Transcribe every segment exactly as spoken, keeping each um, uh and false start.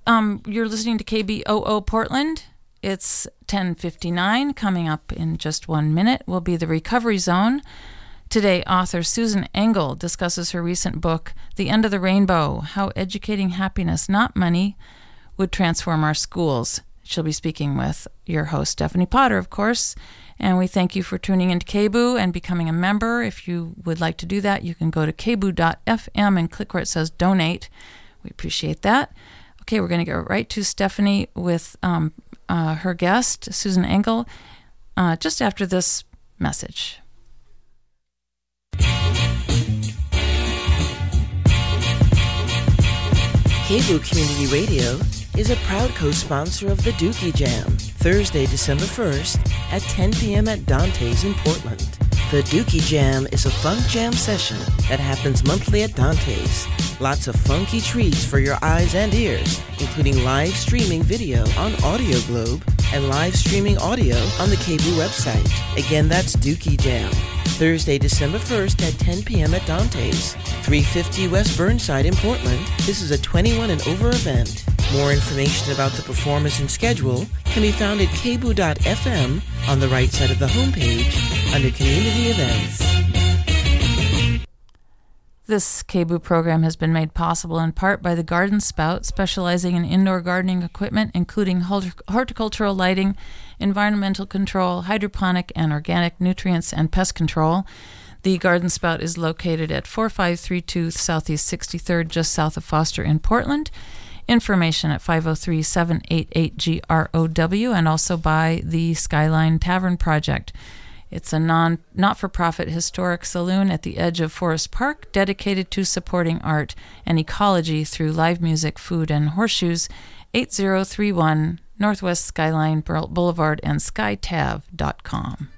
um, you're listening to K B O O Portland. It's ten fifty-nine. Coming up in just one minute will be the Recovery Zone. Today, author Susan Engel discusses her recent book, The End of the Rainbow, How Educating Happiness, Not Money, Would Transform Our Schools. She'll be speaking with your host, Stephanie Potter, of course. And we thank you for tuning into K B O O and becoming a member. If you would like to do that, you can go to k b o o dot f m and click where it says donate. We appreciate that. Okay, we're going to go right to Stephanie with um, uh, her guest, Susan Engel, uh, just after this message. K B O O Community Radio is a proud co-sponsor of the Dookie Jam, Thursday, December first at ten p.m. at Dante's in Portland. The Dookie Jam is a funk jam session that happens monthly at Dante's. Lots of funky treats for your eyes and ears, including live streaming video on Audio Globe and live streaming audio on the K B O O website. Again, that's Dookie Jam, Thursday, December first at ten p.m. at Dante's, three fifty West Burnside in Portland. This is a twenty-one and over event. More information about the performance and schedule can be found at k b o o dot f m on the right side of the homepage under Community Events. This K B O O program has been made possible in part by the Garden Spout, specializing in indoor gardening equipment, including horticultural lighting, environmental control, hydroponic and organic nutrients, and pest control. The Garden Spout is located at four five three two Southeast sixty-third, just south of Foster in Portland. Information at five oh three, seven eight eight, G R O W, and also by the Skyline Tavern Project. It's a non, not-for-profit historic saloon at the edge of Forest Park dedicated to supporting art and ecology through live music, food, and horseshoes. eight oh three one Northwest Skyline Boulevard and sky tav dot com.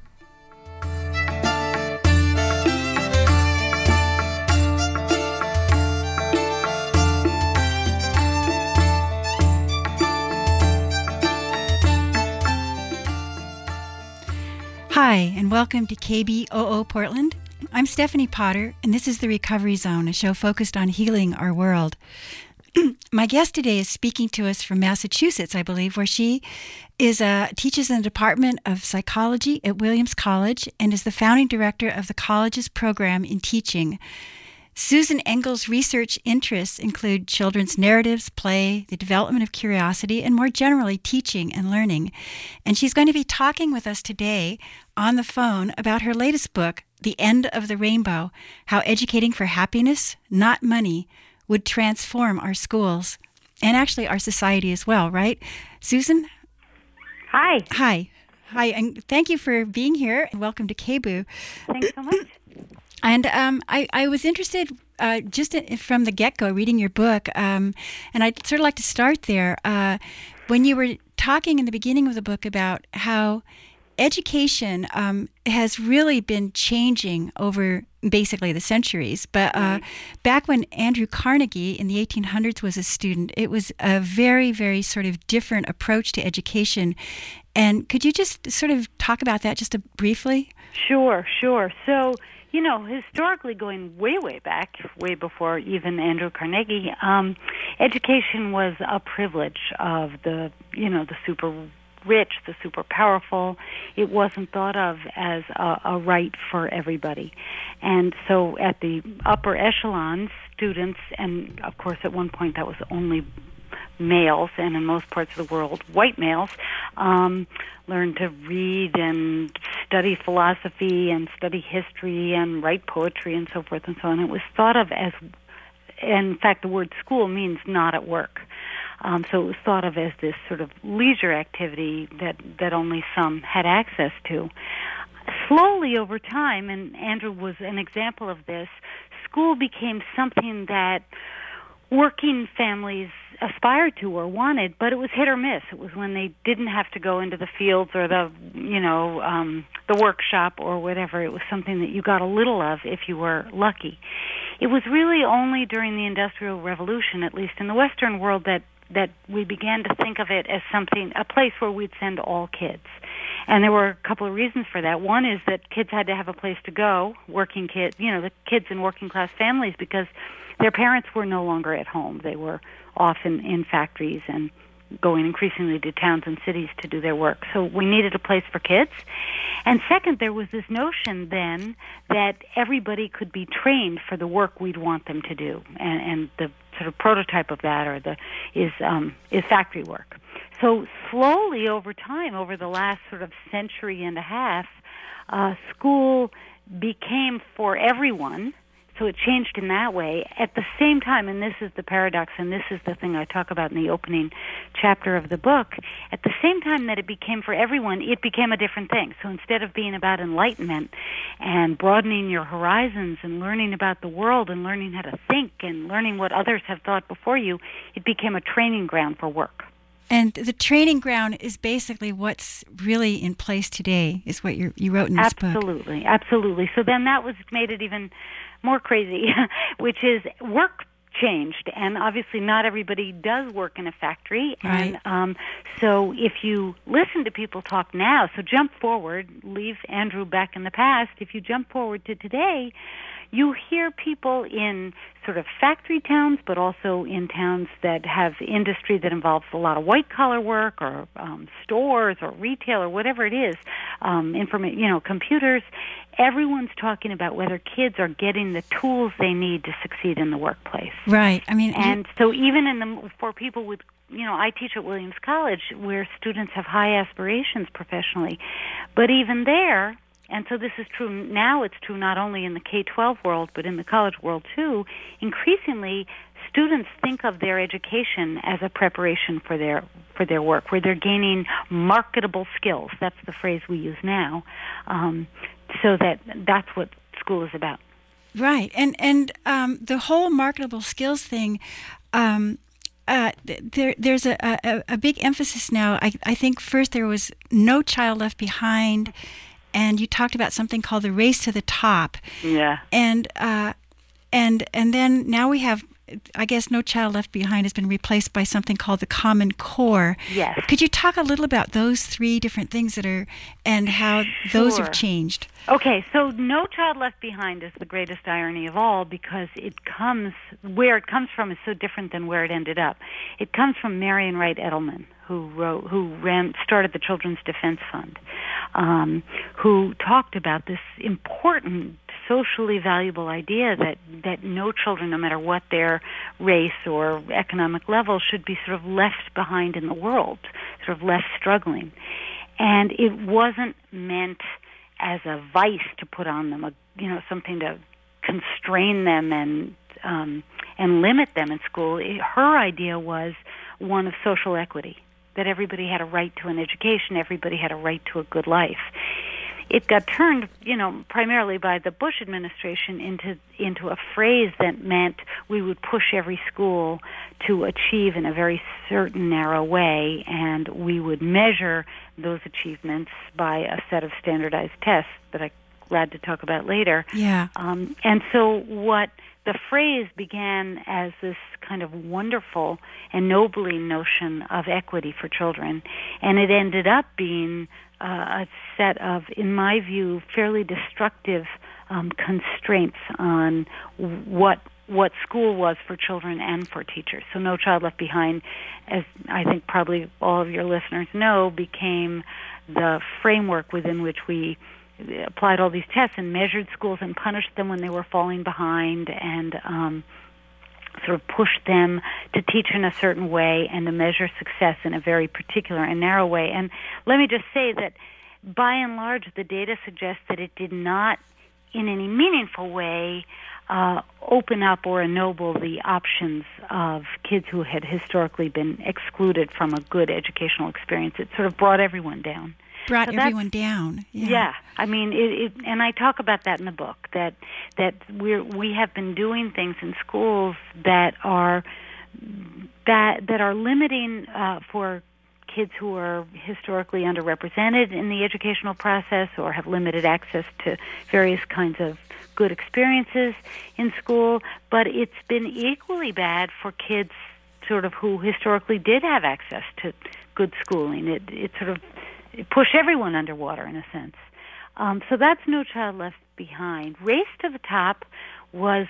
Hi, and welcome to K B O O Portland. I'm Stephanie Potter, and this is The Recovery Zone, a show focused on healing our world. My guest today is speaking to us from Massachusetts, I believe, where she is uh, teaches in the Department of Psychology at Williams College and is the founding director of the college's program in teaching. Susan Engel's research interests include children's narratives, play, the development of curiosity, and more generally, teaching and learning. And she's going to be talking with us today on the phone about her latest book, The End of the Rainbow, How Educating for Happiness, Not Money, Would Transform Our Schools, and actually our society as well, right? Susan? Hi. Hi. Hi, and thank you for being here. Welcome to K B O O. Thanks so much. And um, I, I was interested uh, just from the get-go reading your book, um, and I'd sort of like to start there. Uh, when you were talking in the beginning of the book about how education um, has really been changing over basically the centuries, but uh, right. back when Andrew Carnegie in the eighteen hundreds was a student, it was a very, very sort of different approach to education. And could you just sort of talk about that just a, briefly? Sure, sure. So, you know, historically, going way, way back, way before even Andrew Carnegie, um, education was a privilege of the, you know, the super rich, the super powerful. It wasn't thought of as a, a right for everybody. And so at the upper echelons, students, and of course at one point that was only males, and in most parts of the world, white males, um, learn to read and study philosophy and study history and write poetry and so forth and so on. It was thought of as, in fact, the word school means not at work. Um, so it was thought of as this sort of leisure activity that, that only some had access to. Slowly over time, and Andrew was an example of this, school became something that working families aspired to or wanted, but it was hit or miss. It was when they didn't have to go into the fields or the, you know, um, the workshop or whatever. It was something that you got a little of if you were lucky. It was really only during the Industrial Revolution, at least in the Western world, that that we began to think of it as something, a place where we'd send all kids. And there were a couple of reasons for that. One is that kids had to have a place to go, working kids, you know, the kids in working class families, because their parents were no longer at home. They were often in factories and going increasingly to towns and cities to do their work. So we needed a place for kids. And second, there was this notion then that everybody could be trained for the work we'd want them to do. And, and the sort of prototype of that or the is um, is factory work. So slowly over time, over the last sort of century and a half, uh, school became for everyone. So it changed in that way. At the same time, and this is the paradox, and this is the thing I talk about in the opening chapter of the book, at the same time that it became for everyone, it became a different thing. So instead of being about enlightenment and broadening your horizons and learning about the world and learning how to think and learning what others have thought before you, it became a training ground for work. And the training ground is basically what's really in place today, is what you you wrote in this book. Absolutely, absolutely. So then that was made it even more crazy, which is work changed, and obviously not everybody does work in a factory. Right. And um, so if you listen to people talk now, so jump forward, leave Andrew back in the past, if you jump forward to today, you hear people in sort of factory towns, but also in towns that have industry that involves a lot of white-collar work or um, stores or retail or whatever it is, um, informa- you know, computers. Everyone's talking about whether kids are getting the tools they need to succeed in the workplace. Right. I mean, and so even in the for people with, you know, I teach at Williams College where students have high aspirations professionally, but even there. And so this is true now. It's true not only in the K twelve world, but in the college world too. Increasingly, students think of their education as a preparation for their for their work, where they're gaining marketable skills. That's the phrase we use now. Um, so that that's what school is about. Right, and and um, the whole marketable skills thing. Um, Uh, there, there's a, a, a big emphasis now. I, I think first there was No Child Left Behind, and you talked about something called the Race to the Top. Yeah. And uh, and and then now we have, I guess, No Child Left Behind has been replaced by something called the Common Core. Yes. Could you talk a little about those three different things that are, and how Sure. those have changed? Okay, so No Child Left Behind is the greatest irony of all, because it comes, where it comes from is so different than where it ended up. It comes from Marian Wright Edelman, who wrote, who ran, started the Children's Defense Fund, um, who talked about this important, socially valuable idea that, that no children, no matter what their race or economic level, should be sort of left behind in the world, sort of left struggling. And it wasn't meant as a vice to put on them, a, you know, something to constrain them and um, and limit them in school. It, her idea was one of social equity, that everybody had a right to an education, everybody had a right to a good life. It got turned, you know, primarily by the Bush administration into into a phrase that meant we would push every school to achieve in a very certain narrow way, and we would measure those achievements by a set of standardized tests that I'm glad to talk about later. Yeah. Um, and so what the phrase began as this kind of wonderful, ennobling notion of equity for children, and it ended up being uh, a set of, in my view, fairly destructive um, constraints on what what school was for children and for teachers. So No Child Left Behind, as I think probably all of your listeners know, became the framework within which we applied all these tests and measured schools and punished them when they were falling behind, and um, sort of pushed them to teach in a certain way and to measure success in a very particular and narrow way. And let me just say that by and large, the data suggests that it did not in any meaningful way uh, open up or ennoble the options of kids who had historically been excluded from a good educational experience. It sort of brought everyone down. Brought so everyone down. Yeah. yeah, I mean, it, it, and I talk about that in the book. That that we we have been doing things in schools that are that that are limiting uh, for kids who are historically underrepresented in the educational process or have limited access to various kinds of good experiences in school. But it's been equally bad for kids sort of who historically did have access to good schooling. It it sort of push everyone underwater in a sense. Um, so that's No Child Left Behind. Race to the Top was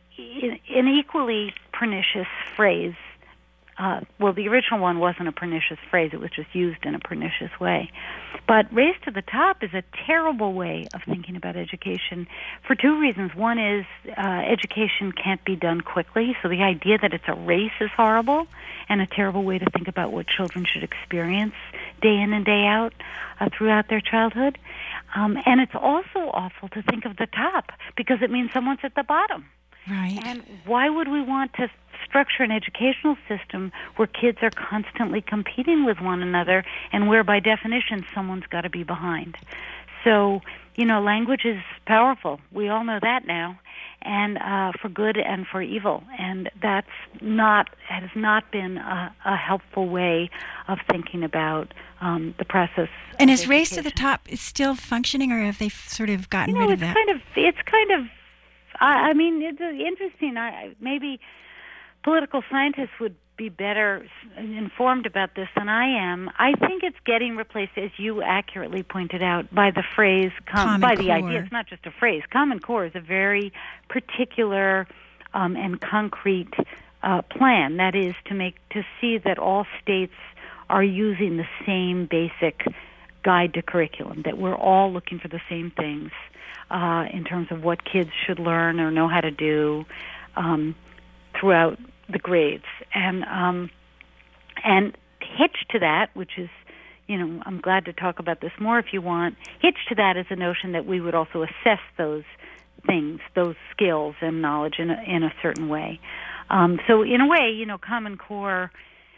an equally pernicious phrase. Uh, well, the original one wasn't a pernicious phrase. It was just used in a pernicious way. But Race to the Top is a terrible way of thinking about education for two reasons. One is uh, education can't be done quickly, so the idea that it's a race is horrible and a terrible way to think about what children should experience day in and day out uh, throughout their childhood. Um, and it's also awful to think of the top because it means someone's at the bottom. Right. And why would we want to structure an educational system where kids are constantly competing with one another and where, by definition, someone's got to be behind? So, you know, language is powerful. We all know that now, and uh, for good and for evil. And that's not has not been a, a helpful way of thinking about um, the process. And is Race to the Top is still functioning, or have they sort of gotten you know, rid of it's that? Kind of, it's kind of. I mean, it's interesting. I, maybe political scientists would be better informed about this than I am. I think it's getting replaced, as you accurately pointed out, by the phrase, com- Common by Core. the idea. It's not just a phrase. Common Core is a very particular um, and concrete uh, plan. That is to make to see that all states are using the same basic guide to curriculum. That we're all looking for the same things. Uh, in terms of what kids should learn or know how to do um, throughout the grades. And um, and hitched to that, which is, you know, I'm glad to talk about this more if you want, hitched to that is the notion that we would also assess those things, those skills and knowledge in a, in a certain way. Um, so in a way, you know, Common Core,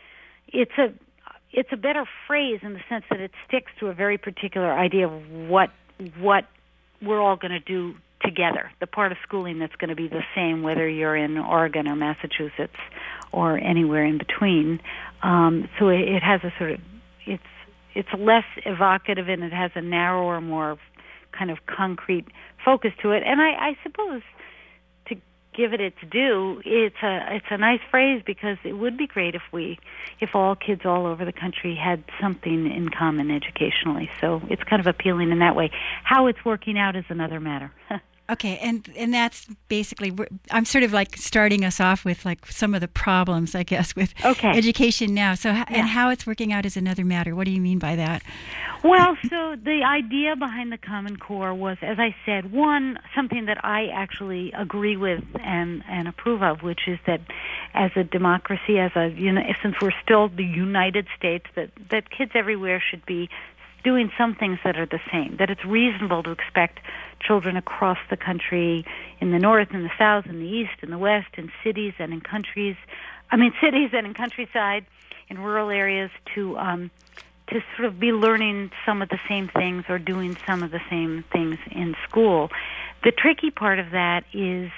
it's a it's a better phrase in the sense that it sticks to a very particular idea of what what we're all going to do together, the part of schooling that's going to be the same whether you're in Oregon or Massachusetts or anywhere in between. Um, so it, it has a sort of, it's it's less evocative and it has a narrower, more kind of concrete focus to it. And I, I suppose to give it its due, it's a it's a nice phrase because it would be great if we, if all kids all over the country had something in common educationally. So it's kind of appealing in that way. How it's working out is another matter. Okay, and and that's basically, I'm sort of like starting us off with like some of the problems, I guess, with okay. education now. So, yeah. and how it's working out is another matter. What do you mean by that? Well, so the idea behind the Common Core was, as I said, one, something that I actually agree with and, and approve of, which is that as a democracy, as a, you know, since we're still the United States, that, that kids everywhere should be doing some things that are the same, that it's reasonable to expect children across the country, in the north, in the south, in the east, in the west, in cities and in countries, I mean cities and in countryside, in rural areas, to um, to sort of be learning some of the same things or doing some of the same things in school. The tricky part of that is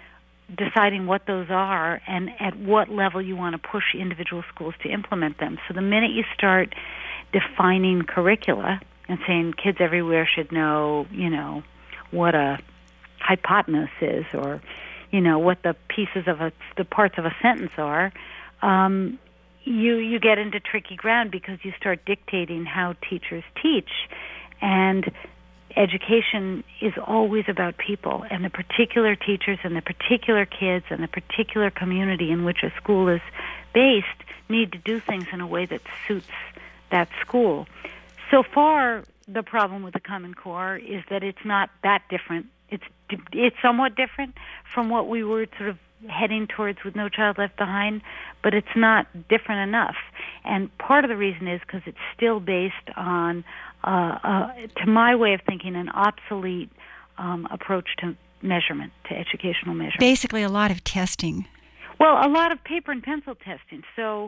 deciding what those are and at what level you want to push individual schools to implement them. So the minute you start defining curricula and saying kids everywhere should know, you know, what a hypotenuse is or, you know, what the pieces of a, the parts of a sentence are, um, you you get into tricky ground because you start dictating how teachers teach. And education is always about people and the particular teachers and the particular kids and the particular community in which a school is based need to do things in a way that suits that school. So far, the problem with the Common Core is that it's not that different. It's it's somewhat different from what we were sort of heading towards with No Child Left Behind, but it's not different enough. And part of the reason is because it's still based on, uh, uh, to my way of thinking, an obsolete um, approach to measurement, to educational measurement. Basically, a lot of testing. Well, a lot of paper and pencil testing. So,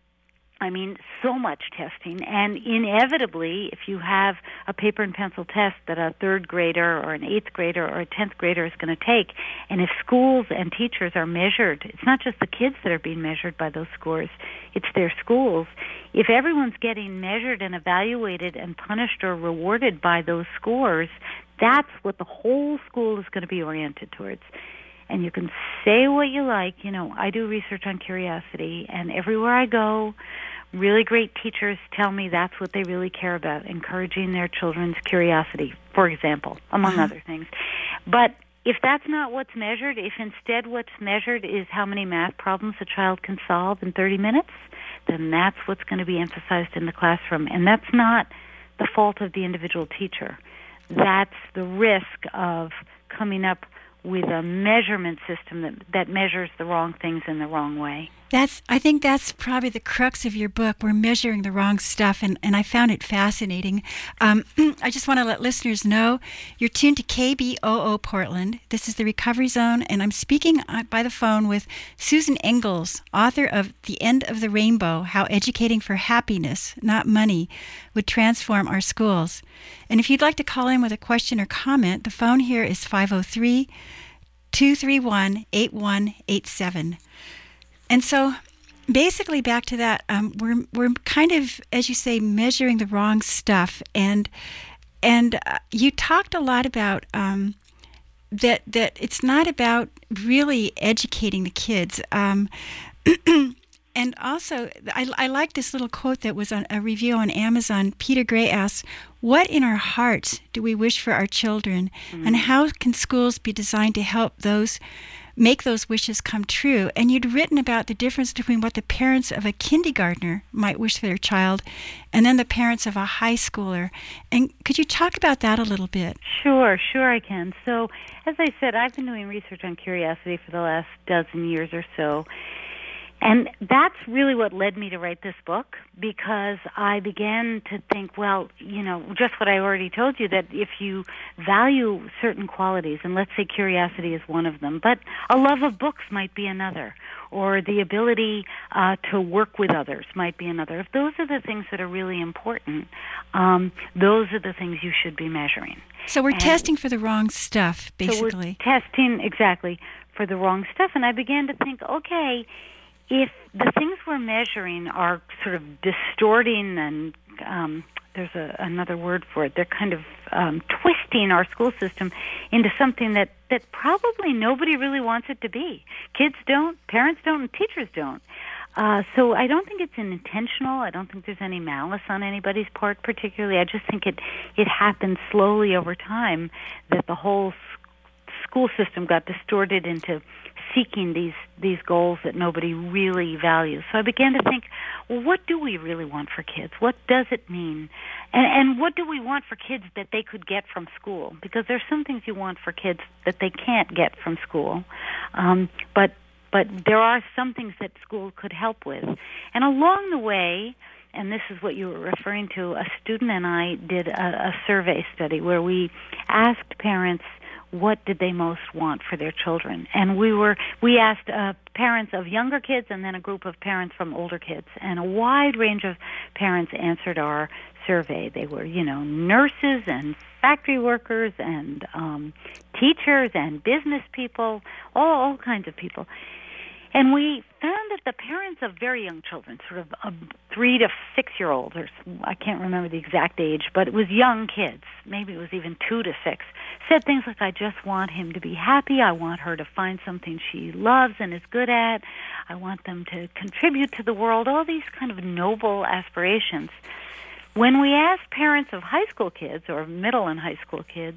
I mean, so much testing. And inevitably, if you have a paper and pencil test that a third grader or an eighth grader or a tenth grader is going to take, and if schools and teachers are measured, it's not just the kids that are being measured by those scores, it's their schools. If everyone's getting measured and evaluated and punished or rewarded by those scores, that's what the whole school is going to be oriented towards. And you can say what you like. You know, I do research on curiosity, and everywhere I go, really great teachers tell me that's what they really care about, encouraging their children's curiosity, for example, among Uh-huh. other things. But if that's not what's measured, if instead what's measured is how many math problems a child can solve in thirty minutes, then that's what's going to be emphasized in the classroom. And that's not the fault of the individual teacher. That's the risk of coming up with a measurement system that, that measures the wrong things in the wrong way. That's, I think that's probably the crux of your book. We're measuring the wrong stuff, and, and I found it fascinating. Um, I just want to let listeners know you're tuned to K B O O Portland. This is the Recovery Zone, and I'm speaking by the phone with Susan Engels, author of The End of the Rainbow, How Educating for Happiness, Not Money, Would Transform Our Schools. And if you'd like to call in with a question or comment, the phone here is five oh three, two three one, eight one eight seven. And so basically back to that, um, we're we're kind of, as you say, measuring the wrong stuff. And and uh, you talked a lot about um, that that it's not about really educating the kids. Um, and also, I, I like this little quote that was on a review on Amazon. Peter Gray asks, what in our hearts do we wish for our children? Mm-hmm. And how can schools be designed to help those make those wishes come true? And you'd written about the difference between what the parents of a kindergartner might wish for their child and then the parents of a high schooler. And could you talk about that a little bit? Sure, sure I can. So, as I said, I've been doing research on curiosity for the last dozen years or so. And that's really what led me to write this book, because I began to think, well, you know, just what I already told you, that if you value certain qualities, and let's say curiosity is one of them, but a love of books might be another, or the ability uh, to work with others might be another. If those are the things that are really important, um, those are the things you should be measuring. So we're and testing for the wrong stuff, basically. So we're testing, exactly, for the wrong stuff. And I began to think, okay, if the things we're measuring are sort of distorting and um, there's a, another word for it, they're kind of um, twisting our school system into something that, that probably nobody really wants it to be. Kids don't, parents don't, and teachers don't. Uh, so I don't think it's intentional. I don't think there's any malice on anybody's part particularly. I just think it, it happens slowly over time that the whole s- school system got distorted into seeking these these goals that nobody really values. So I began to think, well, what do we really want for kids? What does it mean? And, and what do we want for kids that they could get from school? Because there's some things you want for kids that they can't get from school. Um, but but there are some things that school could help with. And along the way, and this is what you were referring to, a student and I did a, a survey study where we asked parents what did they most want for their children. And we were we asked uh, parents of younger kids and then a group of parents from older kids. And a wide range of parents answered our survey. They were, you know, nurses and factory workers and um, teachers and business people, all, all kinds of people. And we found that the parents of very young children, sort of a three to six-year-olds, or I can't remember the exact age, but it was young kids, maybe it was even two to six, said things like, I just want him to be happy, I want her to find something she loves and is good at, I want them to contribute to the world, all these kind of noble aspirations. When we asked parents of high school kids, or middle and high school kids,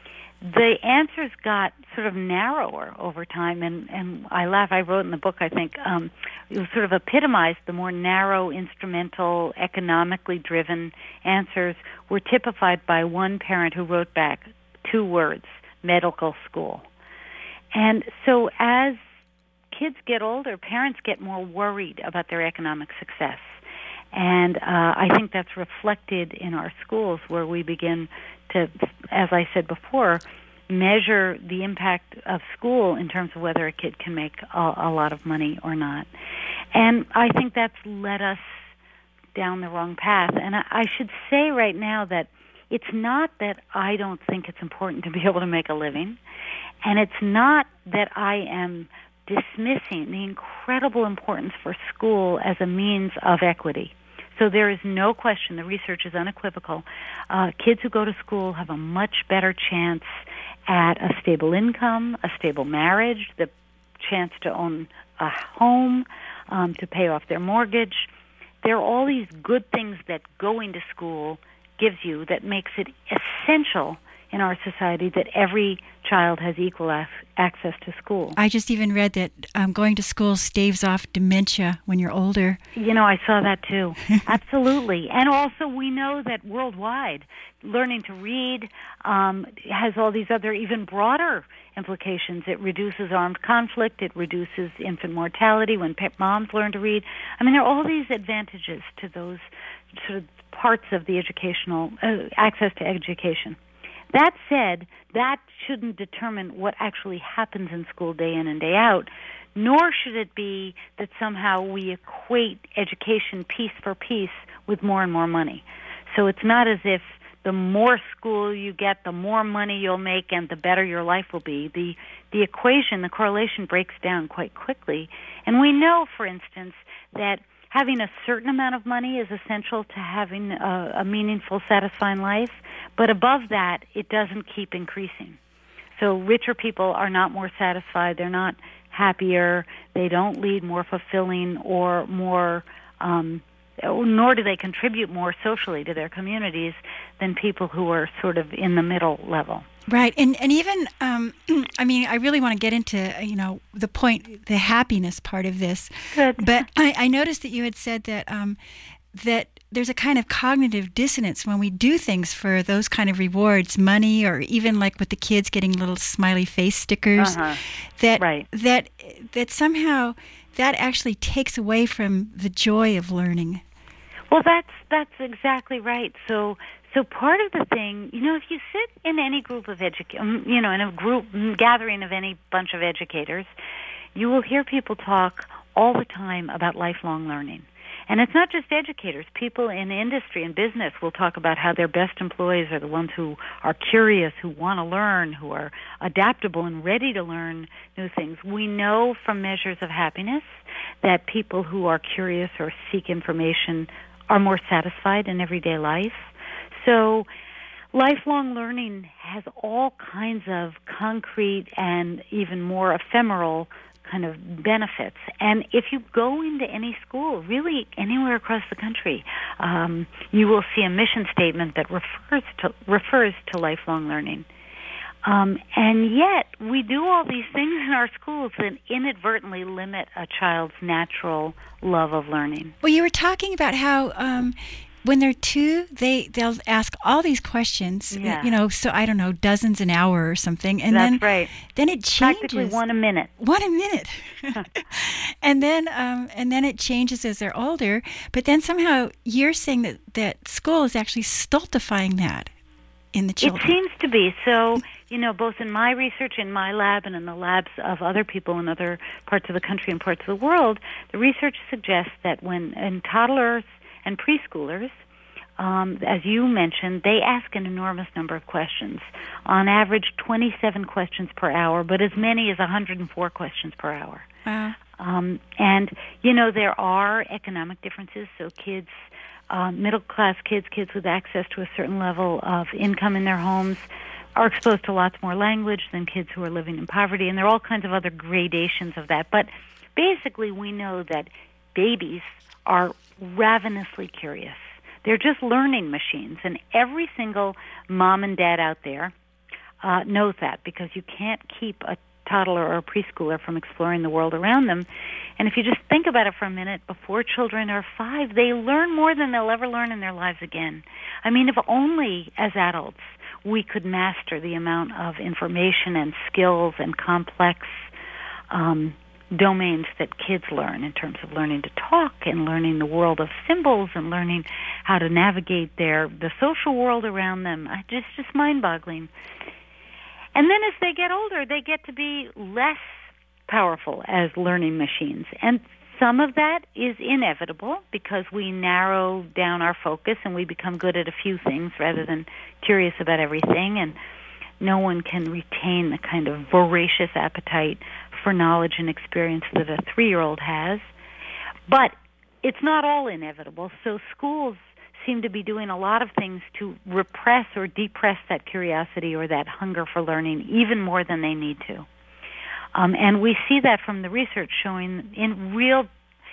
the answers got sort of narrower over time, and, and I laugh, I wrote in the book, I think, um, it was sort of epitomized, the more narrow, instrumental, economically driven answers were typified by one parent who wrote back two words, medical school. And so as kids get older, parents get more worried about their economic success. And uh, I think that's reflected in our schools, where we begin to, as I said before, measure the impact of school in terms of whether a kid can make a, a lot of money or not. And I think that's led us down the wrong path. And I, I should say right now that it's not that I don't think it's important to be able to make a living, and it's not that I am dismissing the incredible importance for school as a means of equity. So there is no question, the research is unequivocal. Uh, kids who go to school have a much better chance at a stable income, a stable marriage, the chance to own a home, um, to pay off their mortgage. there are all these good things that going to school gives you that makes it essential in our society that every child has equal ac- access to school. I just even read that um, going to school staves off dementia when you're older. You know, I saw that too. Absolutely. And also we know that worldwide, learning to read um, has all these other even broader implications. It reduces armed conflict. It reduces infant mortality when pe- moms learn to read. I mean, there are all these advantages to those sort of parts of the educational, uh, access to education. That said, that shouldn't determine what actually happens in school day in and day out, nor should it be that somehow we equate education piece for piece with more and more money. So it's not as if the more school you get, the more money you'll make and the better your life will be. The the equation, the correlation breaks down quite quickly. And we know, for instance, that having a certain amount of money is essential to having a, a meaningful, satisfying life, but above that, it doesn't keep increasing. So richer people are not more satisfied, they're not happier, they don't lead more fulfilling or more, um, nor do they contribute more socially to their communities than people who are sort of in the middle level. Right, and and even um, I mean, I really want to get into you know the point, the happiness part of this. Good. But I, I noticed that you had said that um, that there's a kind of cognitive dissonance when we do things for those kind of rewards, money, or even like with the kids getting little smiley face stickers. Uh-huh. That right. that that somehow that actually takes away from the joy of learning. Well, that's that's exactly right. So. So part of the thing, you know, if you sit in any group of educators, you know, in a group gathering of any bunch of educators, you will hear people talk all the time about lifelong learning. And it's not just educators. People in industry and business will talk about how their best employees are the ones who are curious, who want to learn, who are adaptable and ready to learn new things. We know from measures of happiness that people who are curious or seek information are more satisfied in everyday life. So lifelong learning has all kinds of concrete and even more ephemeral kind of benefits. And if you go into any school, really anywhere across the country, um, you will see a mission statement that refers to refers to lifelong learning. Um, and yet, we do all these things in our schools that inadvertently limit a child's natural love of learning. Well, you were talking about how um, when they're two, they, they'll ask all these questions, yeah. you know, so I don't know, dozens an hour or something. And That's then, right. Then it changes. Practically one a minute. One a minute. and then um, and then it changes as they're older. But then somehow you're saying that, that school is actually stultifying that in the children. It seems to be. So, you know, both in my research, in my lab, and in the labs of other people in other parts of the country and parts of the world, the research suggests that when in toddlers and preschoolers, um, as you mentioned, they ask an enormous number of questions. On average, twenty-seven questions per hour, but as many as one hundred four questions per hour. Wow. Um, and, you know, there are economic differences, so kids, uh, middle-class kids, kids with access to a certain level of income in their homes are exposed to lots more language than kids who are living in poverty, and there are all kinds of other gradations of that. But basically, we know that babies are ravenously curious. They're just learning machines, and every single mom and dad out there uh, knows that, because you can't keep a toddler or a preschooler from exploring the world around them. And if you just think about it for a minute, before children are five, they learn more than they'll ever learn in their lives again. I mean, if only as adults we could master the amount of information and skills and complex um domains that kids learn in terms of learning to talk and learning the world of symbols and learning how to navigate their the social world around them. I just just mind-boggling. And then as they get older, they get to be less powerful as learning machines. And some of that is inevitable because we narrow down our focus and we become good at a few things rather than curious about everything. And no one can retain the kind of voracious appetite for knowledge and experience that a three-year-old has. But it's not all inevitable. So schools seem to be doing a lot of things to repress or depress that curiosity or that hunger for learning even more than they need to. Um, and we see that from the research showing in real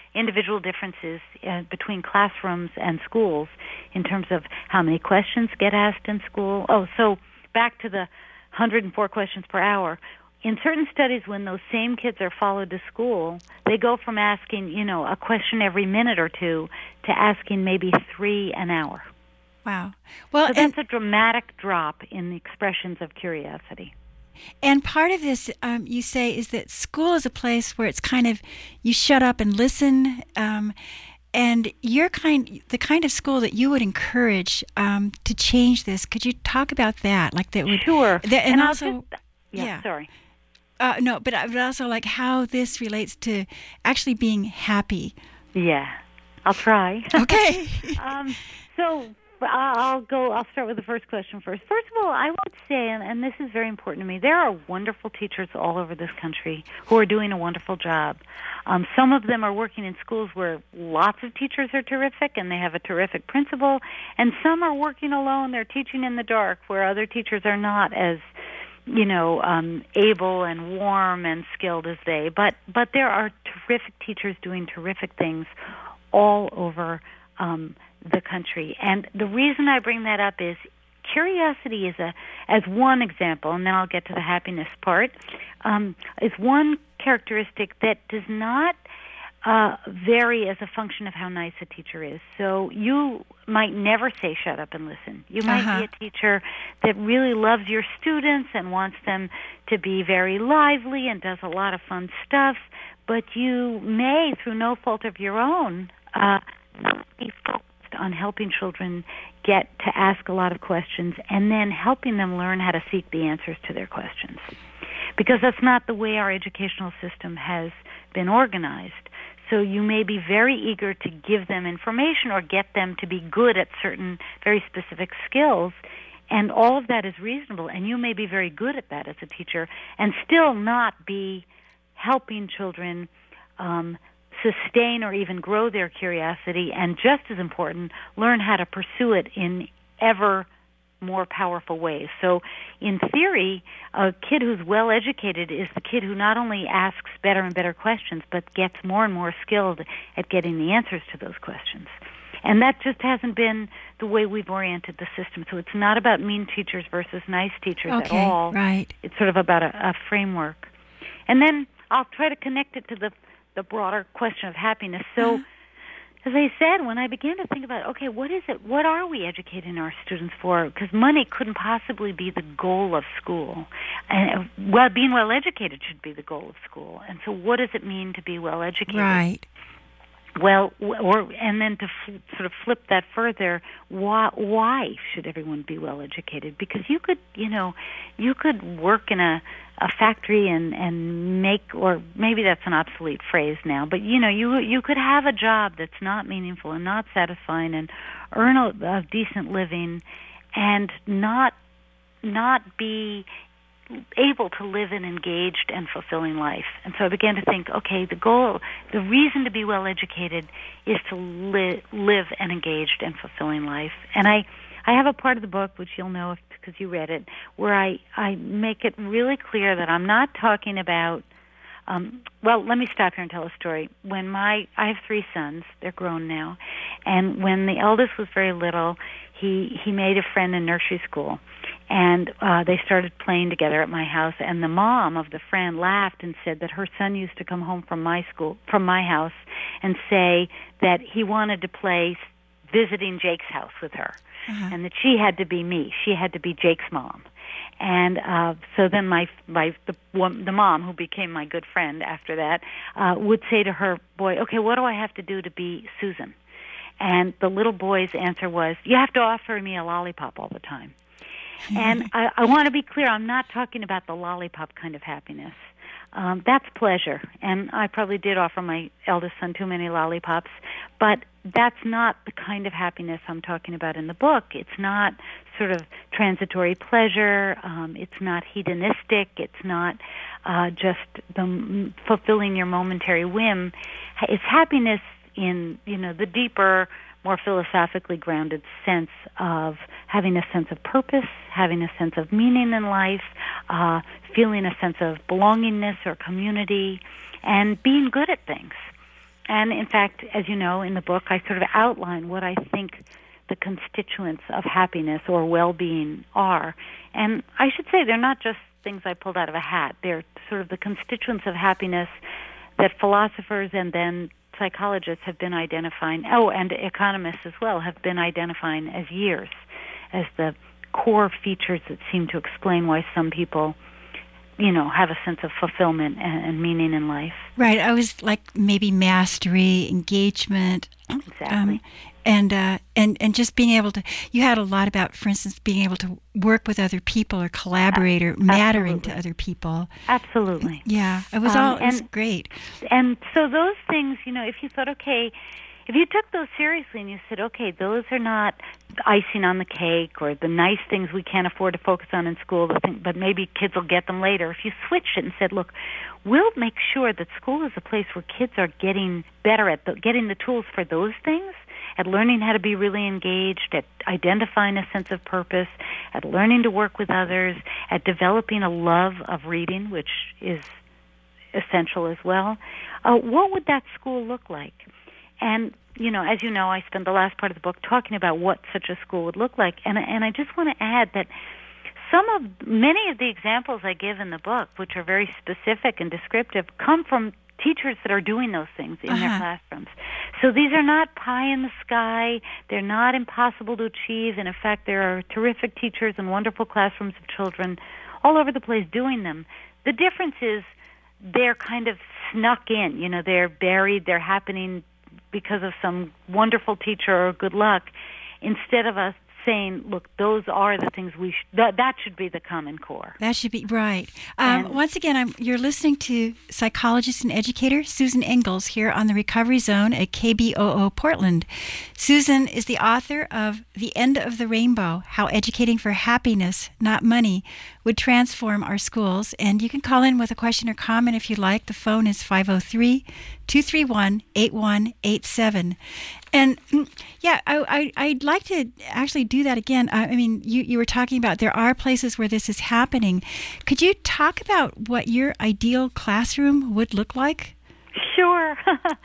individual differences uh, between classrooms and schools in terms of how many questions get asked in school. Oh, so back to the one hundred four questions per hour. In certain studies, when those same kids are followed to school, they go from asking, you know, a question every minute or two to asking maybe three an hour. Wow. Well, so and, that's a dramatic drop in the expressions of curiosity. And part of this, um, you say, is that school is a place where it's kind of, you shut up and listen, um, and you're kind, the kind of school that you would encourage um, to change this. Could you talk about that? Like that would, Sure. That, and, and also, just, yeah, yeah, sorry. Uh, no, but, but also like how this relates to actually being happy. Yeah, I'll try. Okay. um, so I'll go. I'll start with the first question first. First of all, I would say, and, and this is very important to me, there are wonderful teachers all over this country who are doing a wonderful job. Um, some of them are working in schools where lots of teachers are terrific and they have a terrific principal, and some are working alone. They're teaching in the dark where other teachers are not as you know, um, able and warm and skilled as they. But but there are terrific teachers doing terrific things all over um, the country. And the reason I bring that up is curiosity is a as one example, and then I'll get to the happiness part, um, is one characteristic that does not uh, vary as a function of how nice a teacher is. So you might never say shut up and listen. You might uh-huh. be a teacher that really loves your students and wants them to be very lively and does a lot of fun stuff, but you may, through no fault of your own, uh, not be focused on helping children get to ask a lot of questions and then helping them learn how to seek the answers to their questions. Because that's not the way our educational system has been organized. So you may be very eager to give them information or get them to be good at certain very specific skills, and all of that is reasonable, and you may be very good at that as a teacher and still not be helping children um, sustain or even grow their curiosity, and just as important, learn how to pursue it in ever more powerful ways. So in theory, a kid who's well educated is the kid who not only asks better and better questions, but gets more and more skilled at getting the answers to those questions. And that just hasn't been the way we've oriented the system. So it's not about mean teachers versus nice teachers okay, at all. Right. It's sort of about a, a framework. And then I'll try to connect it to the, the broader question of happiness. So uh-huh. As I said, when I began to think about, okay, what is it? What are we educating our students for? Because money couldn't possibly be the goal of school. And well, being well educated should be the goal of school. And so what does it mean to be well educated? Right. Well, or and then to f- sort of flip that further, why, why should everyone be well educated? Because you could, you know, you could work in a, a factory and, and make, or maybe that's an obsolete phrase now, but you know, you you could have a job that's not meaningful and not satisfying and earn a, a decent living and not not be able to live an engaged and fulfilling life. And so I began to think, okay, the goal, the reason to be well educated is to li- live an engaged and fulfilling life. And I, I have a part of the book, which you'll know if, because you read it, where I, I make it really clear that I'm not talking about, um, well, let me stop here and tell a story. When my, I have three sons, they're grown now, and when the eldest was very little, he, he made a friend in nursery school. And uh, they started playing together at my house, and the mom of the friend laughed and said that her son used to come home from my school, from my house, and say that he wanted to play visiting Jake's house with her, uh-huh. and that she had to be me. She had to be Jake's mom. And uh, so then my my the, the mom, who became my good friend after that, uh, would say to her boy, "Okay, what do I have to do to be Susan?" And the little boy's answer was, "You have to offer me a lollipop all the time." And I, I want to be clear, I'm not talking about the lollipop kind of happiness. Um, that's pleasure, and I probably did offer my eldest son too many lollipops, but that's not the kind of happiness I'm talking about in the book. It's not sort of transitory pleasure. Um, it's not hedonistic. It's not uh, just the fulfilling your momentary whim. It's happiness in, you know, the deeper, more philosophically grounded sense of having a sense of purpose, having a sense of meaning in life, uh, feeling a sense of belongingness or community, and being good at things. and in fact, as you know, in the book, I sort of outline what I think the constituents of happiness or well-being are. And I should say they're not just things I pulled out of a hat. They're sort of the constituents of happiness that philosophers and then psychologists have been identifying, oh, and economists as well, have been identifying as years, as the core features that seem to explain why some people, you know, have a sense of fulfillment and, and meaning in life. Right. I was like maybe mastery, engagement. Exactly. Um, and, uh, and and just being able to, you had a lot about, for instance, being able to work with other people or collaborate or mattering Absolutely. to other people. Absolutely. Yeah, it was Um, all, it was and- great. And so those things, you know, if you thought, okay, if you took those seriously and you said, okay, those are not icing on the cake or the nice things we can't afford to focus on in school, the thing, but maybe kids will get them later. If you switched it and said, look, we'll make sure that school is a place where kids are getting better at the, getting the tools for those things, at learning how to be really engaged, at identifying a sense of purpose, at learning to work with others, at developing a love of reading, which is essential as well. Uh, what would that school look like? And, you know, as you know, I spent the last part of the book talking about what such a school would look like. And, and I just want to add that some of, many of the examples I give in the book, which are very specific and descriptive, come from teachers that are doing those things in Uh-huh. their classrooms. So these are not pie in the sky. They're not impossible to achieve. And in fact, there are terrific teachers and wonderful classrooms of children all over the place doing them. The difference is they're kind of snuck in. You know, they're buried. They're happening because of some wonderful teacher or good luck, instead of us saying, look, those are the things we sh- that, that should be the Common Core. That should be right. Um, And- once again, I'm, you're listening to psychologist and educator Susan Ingalls here on the Recovery Zone at K B O O Portland. Susan is the author of The End of the Rainbow, How Educating for Happiness, Not Money, Would Transform Our Schools. And you can call in with a question or comment if you'd like. The phone is five oh three, two three one, eight one eight seven. And mm, yeah, I, I, I'd like to actually do that again. I, I mean, you, you were talking about there are places where this is happening. Could you talk about what your ideal classroom would look like? Sure.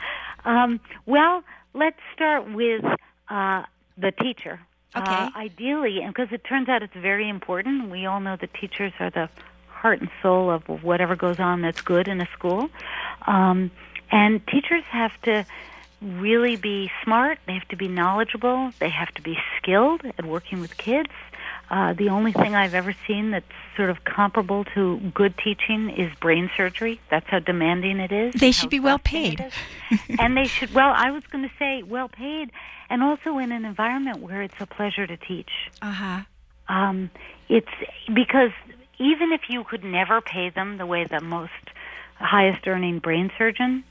um, well, let's start with uh, the teacher. Okay. Uh, ideally, and because it turns out it's very important. We all know that teachers are the heart and soul of whatever goes on that's good in a school. Um, and teachers have to really be smart. They have to be knowledgeable. They have to be skilled at working with kids. Uh, the only thing I've ever seen that's sort of comparable to good teaching is brain surgery. That's how demanding it is. They and should how be well exhausting paid. it is. And they should, well, I was going to say well paid, and also in an environment where it's a pleasure to teach. Uh-huh. Um, it's because even if you could never pay them the way the most highest earning brain surgeon,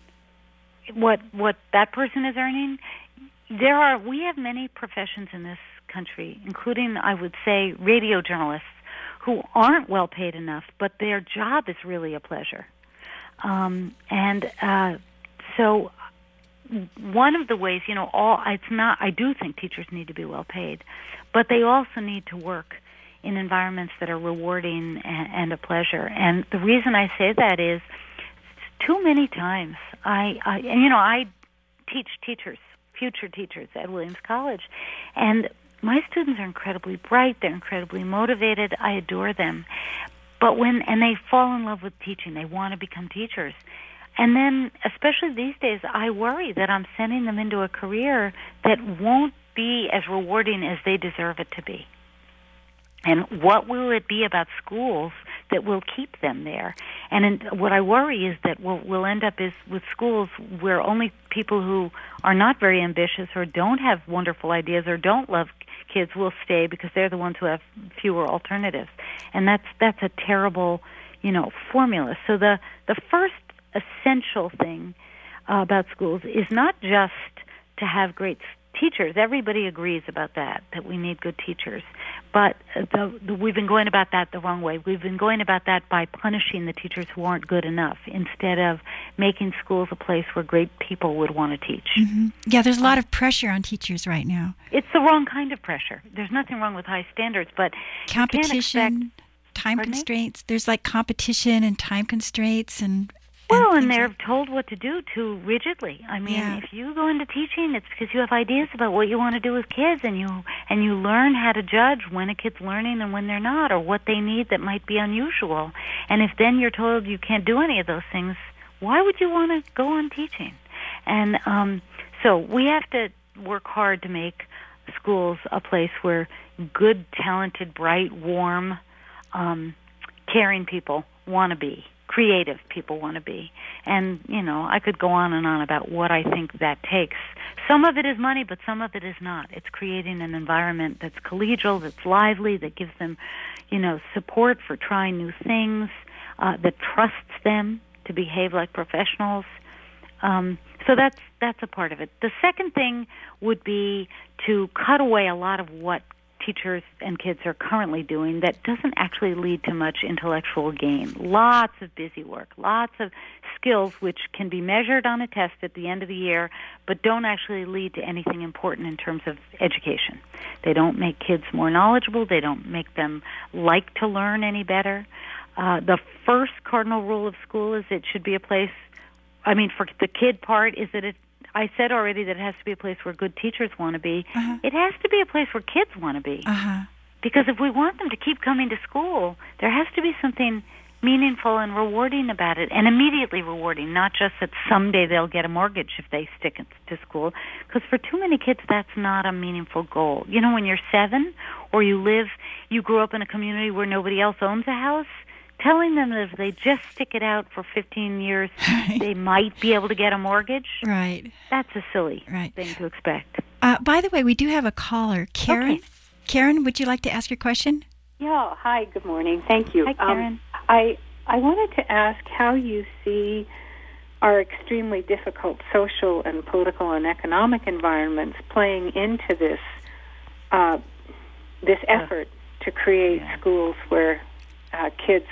what what that person is earning, there are we have many professions in this country, including, I would say, radio journalists, who aren't well paid enough, but their job is really a pleasure. Um, and uh, so one of the ways, you know, all it's not. I do think teachers need to be well paid, but they also need to work in environments that are rewarding and, and a pleasure. And the reason I say that is, too many times, I, I and you know, I teach teachers, future teachers at Williams College, and my students are incredibly bright. They're incredibly motivated. I adore them, but when and they fall in love with teaching, they want to become teachers. And then, especially these days, I worry that I'm sending them into a career that won't be as rewarding as they deserve it to be. And what will it be about schools that will keep them there? And in, what I worry is that what we'll end up is with schools where only people who are not very ambitious or don't have wonderful ideas or don't love kids will stay because they're the ones who have fewer alternatives. And that's that's a terrible, you know, formula. So the the first essential thing uh, about schools is not just to have great teachers. Everybody agrees about that, that we need good teachers. But the, the, we've been going about that the wrong way. We've been going about that by punishing the teachers who aren't good enough instead of making schools a place where great people would want to teach. Mm-hmm. Yeah, there's a lot of pressure on teachers right now. It's the wrong kind of pressure. There's nothing wrong with high standards, but competition, you can't expect, time pardon me? constraints. There's like competition and time constraints and Well, and, and they're like, told what to do too rigidly. I mean, Yeah. if you go into teaching, it's because you have ideas about what you want to do with kids, and you and you learn how to judge when a kid's learning and when they're not, or what they need that might be unusual. And if then you're told you can't do any of those things, why would you want to go on teaching? And um, so we have to work hard to make schools a place where good, talented, bright, warm, um, caring people want to be, creative people want to be. And, you know, I could go on and on about what I think that takes. Some of it is money, but some of it is not. It's creating an environment that's collegial, that's lively, that gives them, you know, support for trying new things, uh, that trusts them to behave like professionals. Um, so that's that's a part of it. The second thing would be to cut away a lot of what teachers and kids are currently doing that doesn't actually lead to much intellectual gain. Lots of busy work, lots of skills which can be measured on a test at the end of the year, but don't actually lead to anything important in terms of education. They don't make kids more knowledgeable. They don't make them like to learn any better. Uh, the first cardinal rule of school is it should be a place, I mean, for the kid part, is that it I said already that it has to be a place where good teachers want to be. Uh-huh. It has to be a place where kids want to be. Uh-huh. Because if we want them to keep coming to school, there has to be something meaningful and rewarding about it, and immediately rewarding, not just that someday they'll get a mortgage if they stick to school. Because for too many kids, that's not a meaningful goal. You know, when you're seven, or you live, you grew up in a community where nobody else owns a house, telling them that if they just stick it out for fifteen years, Right. they might be able to get a mortgage. Right. That's a silly Right. thing to expect. Uh, by the way, we do have a caller. Karen? Okay. Karen, would you like to ask your question? Yeah, hi, good morning. Thank you. Hi, Karen. Um, I, I wanted to ask how you see our extremely difficult social and political and economic environments playing into this uh, this effort to create Yeah. schools where uh, kids,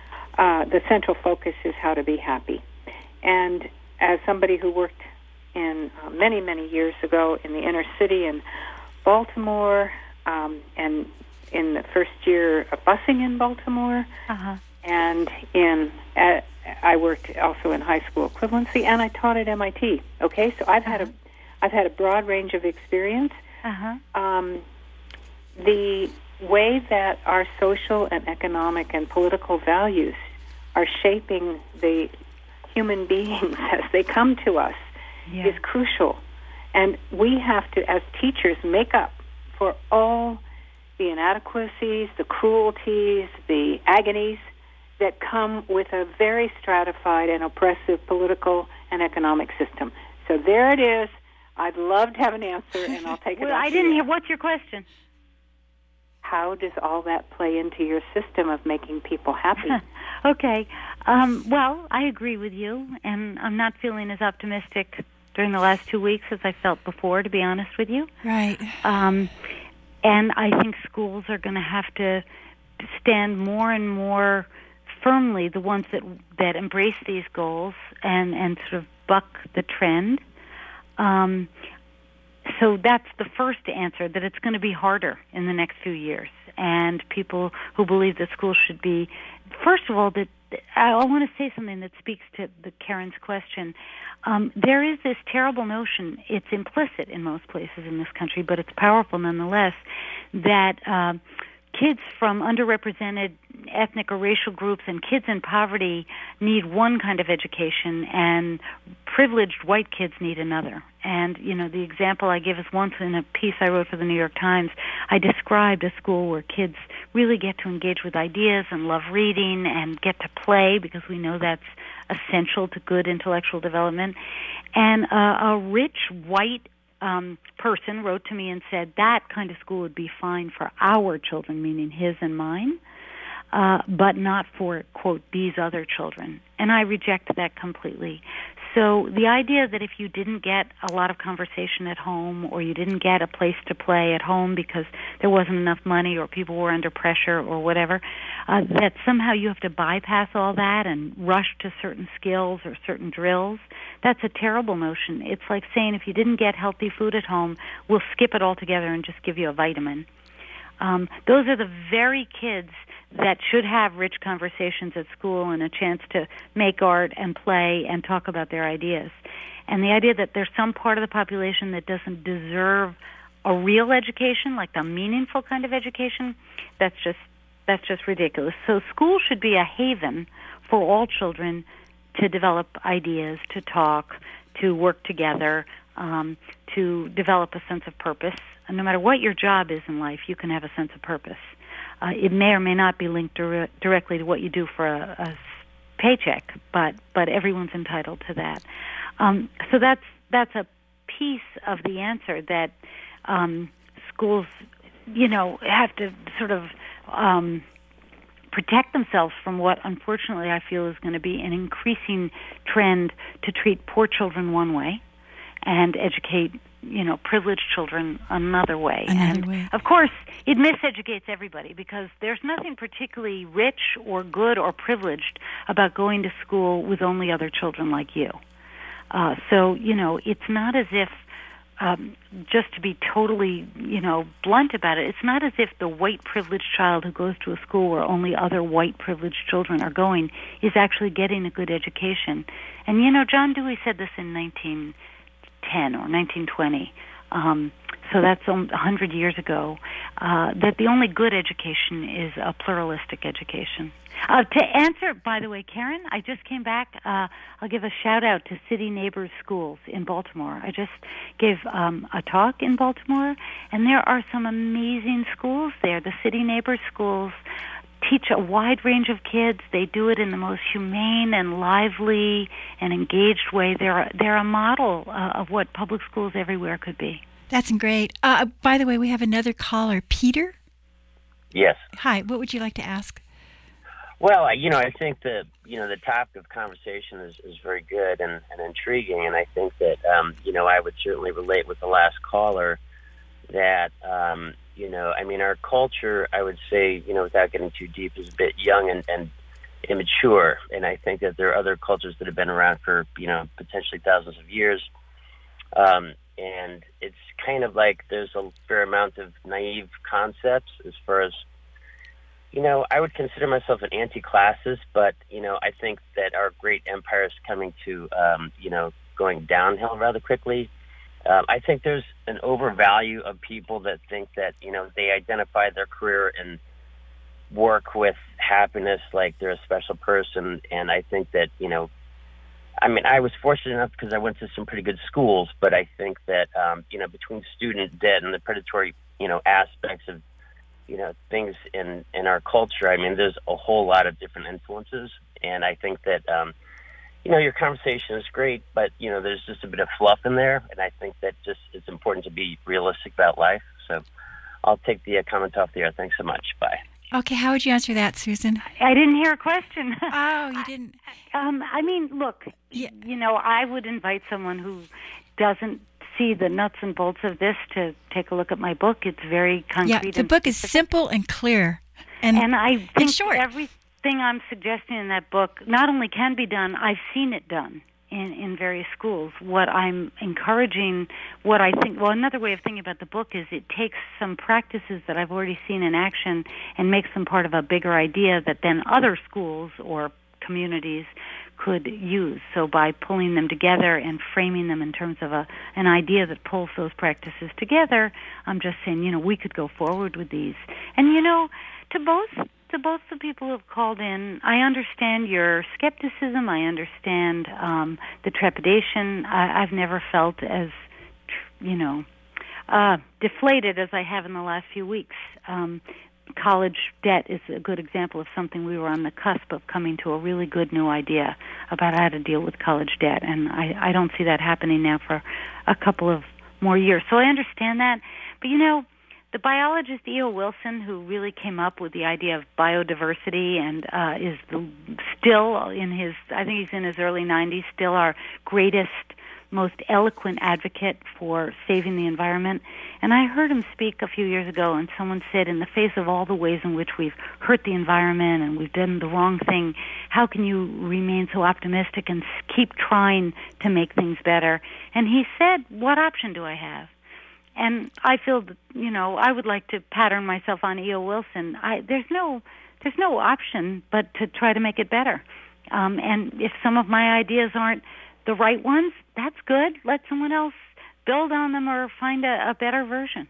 uh, the central focus is how to be happy. And as somebody who worked in uh, many, many years ago in the inner city in Baltimore, um, and in the first year of busing in Baltimore, Uh-huh. and in uh, I worked also in high school equivalency, and I taught at M I T. Okay, so I've had a I've had a broad range of experience. Uh-huh. Um, the way that our social and economic and political values are shaping the human beings as they come to us Yeah. is crucial. And we have to, as teachers, make up for all the inadequacies, the cruelties, the agonies that come with a very stratified and oppressive political and economic system. So there it is. I'd love to have an answer, and I'll take it. Well, off I the didn't air. hear. What's your question? How does all that play into your system of making people happy? Okay. Um, well, I agree with you, and I'm not feeling as optimistic during the last two weeks as I felt before, to be honest with you. Right. Um, and I think schools are going to have to stand more and more firmly, the ones that that embrace these goals and, and sort of buck the trend. Um, so that's the first answer, that it's going to be harder in the next few years. And people who believe that schools should be, first of all, that I want to say something that speaks to the Karen's question. Um, there is this terrible notion, it's implicit in most places in this country, but it's powerful nonetheless, that uh, kids from underrepresented ethnic or racial groups and kids in poverty need one kind of education, and privileged white kids need another. And, you know, the example I give is once in a piece I wrote for the New York Times, I described a school where kids really get to engage with ideas and love reading and get to play, because we know that's essential to good intellectual development. And uh, a rich white um, person wrote to me and said that kind of school would be fine for our children, meaning his and mine, uh, but not for, quote, these other children. And I reject that completely. So the idea that if you didn't get a lot of conversation at home, or you didn't get a place to play at home because there wasn't enough money or people were under pressure or whatever, uh, that somehow you have to bypass all that and rush to certain skills or certain drills, that's a terrible notion. It's like saying if you didn't get healthy food at home, we'll skip it altogether and just give you a vitamin. Um, those are the very kids that should have rich conversations at school and a chance to make art and play and talk about their ideas. And the idea that there's some part of the population that doesn't deserve a real education, like a meaningful kind of education, that's just that's just ridiculous. So school should be a haven for all children to develop ideas, to talk, to work together, um, to develop a sense of purpose. And no matter what your job is in life, you can have a sense of purpose. Uh, it may or may not be linked dir- directly to what you do for a, a paycheck, but but everyone's entitled to that. Um, so that's that's a piece of the answer that um, schools, you know, have to sort of um, protect themselves from what, unfortunately, I feel is going to be an increasing trend to treat poor children one way and educate, you know, privileged children another way. Another and way. Of course, it miseducates everybody because there's nothing particularly rich or good or privileged about going to school with only other children like you. Uh, so, you know, it's not as if, um, just to be totally, you know, blunt about it, it's not as if the white privileged child who goes to a school where only other white privileged children are going is actually getting a good education. And, you know, John Dewey said this in nineteen ten or nineteen twenty, um, so that's one hundred years ago, uh, that the only good education is a pluralistic education. Uh, to answer, by the way, Karen, I just came back. Uh, I'll give a shout-out to City Neighbors Schools in Baltimore. I just gave um, a talk in Baltimore, and there are some amazing schools there. The City Neighbors Schools teach a wide range of kids. They do it in the most humane and lively and engaged way. They're a, they're a model uh, of what public schools everywhere could be. That's great. Uh, by the way, we have another caller, Peter. Yes. Hi, what would you like to ask? Well, I- you know, I think that, you know, the topic of conversation is, is very good and, and intriguing, and I think that, um, you know, I would certainly relate with the last caller that, um, you know, I mean, our culture, I would say, you know, without getting too deep, is a bit young and, and immature, and I think that there are other cultures that have been around for, you know, potentially thousands of years, um, and it's kind of like there's a fair amount of naive concepts as far as, you know, I would consider myself an anti-classist, but, you know, I think that our great empire is coming to, um, you know, going downhill rather quickly. Um, I think there's an overvalue of people that think that, you know, they identify their career and work with happiness like they're a special person. And I think that, you know, I mean, I was fortunate enough because I went to some pretty good schools, but I think that, um, you know, between student debt and the predatory, you know, aspects of, you know, things in, in our culture, I mean, there's a whole lot of different influences. And I think that, um, you know, your conversation is great, but, you know, there's just a bit of fluff in there. And I think that just it's important to be realistic about life. So I'll take the uh, comment off the air. Thanks so much. Bye. Okay, how would you answer that, Susan? I didn't hear a question. Oh, you didn't. um, I mean, look, Yeah. you know, I would invite someone who doesn't see the nuts and bolts of this to take a look at my book. It's very concrete. Yeah, the and book is specific. simple and clear. And, And I think short. everything I'm suggesting in that book not only can be done, I've seen it done in, in various schools. What I'm encouraging, what I think, well, another way of thinking about the book is it takes some practices that I've already seen in action and makes them part of a bigger idea that then other schools or communities could use. So by pulling them together and framing them in terms of a an idea that pulls those practices together, I'm just saying, you know, we could go forward with these. And, you know, to both to both the people who have called in, I understand your skepticism. I understand um, the trepidation. I, I've never felt as, you know, uh, deflated as I have in the last few weeks. Um, college debt is a good example of something we were on the cusp of coming to a really good new idea about how to deal with college debt, and I, I don't see that happening now for a couple of more years. So I understand that, but you know, the biologist E O Wilson, who really came up with the idea of biodiversity and uh, is the, still in his, I think he's in his early nineties, still our greatest, most eloquent advocate for saving the environment. And I heard him speak a few years ago, and someone said, in the face of all the ways in which we've hurt the environment and we've done the wrong thing, how can you remain so optimistic and keep trying to make things better? And he said, what option do I have? And I feel that, you know, I would like to pattern myself on E O Wilson. I, there's no there's no option but to try to make it better. Um, and if some of my ideas aren't the right ones, that's good. Let someone else build on them or find a, a better version.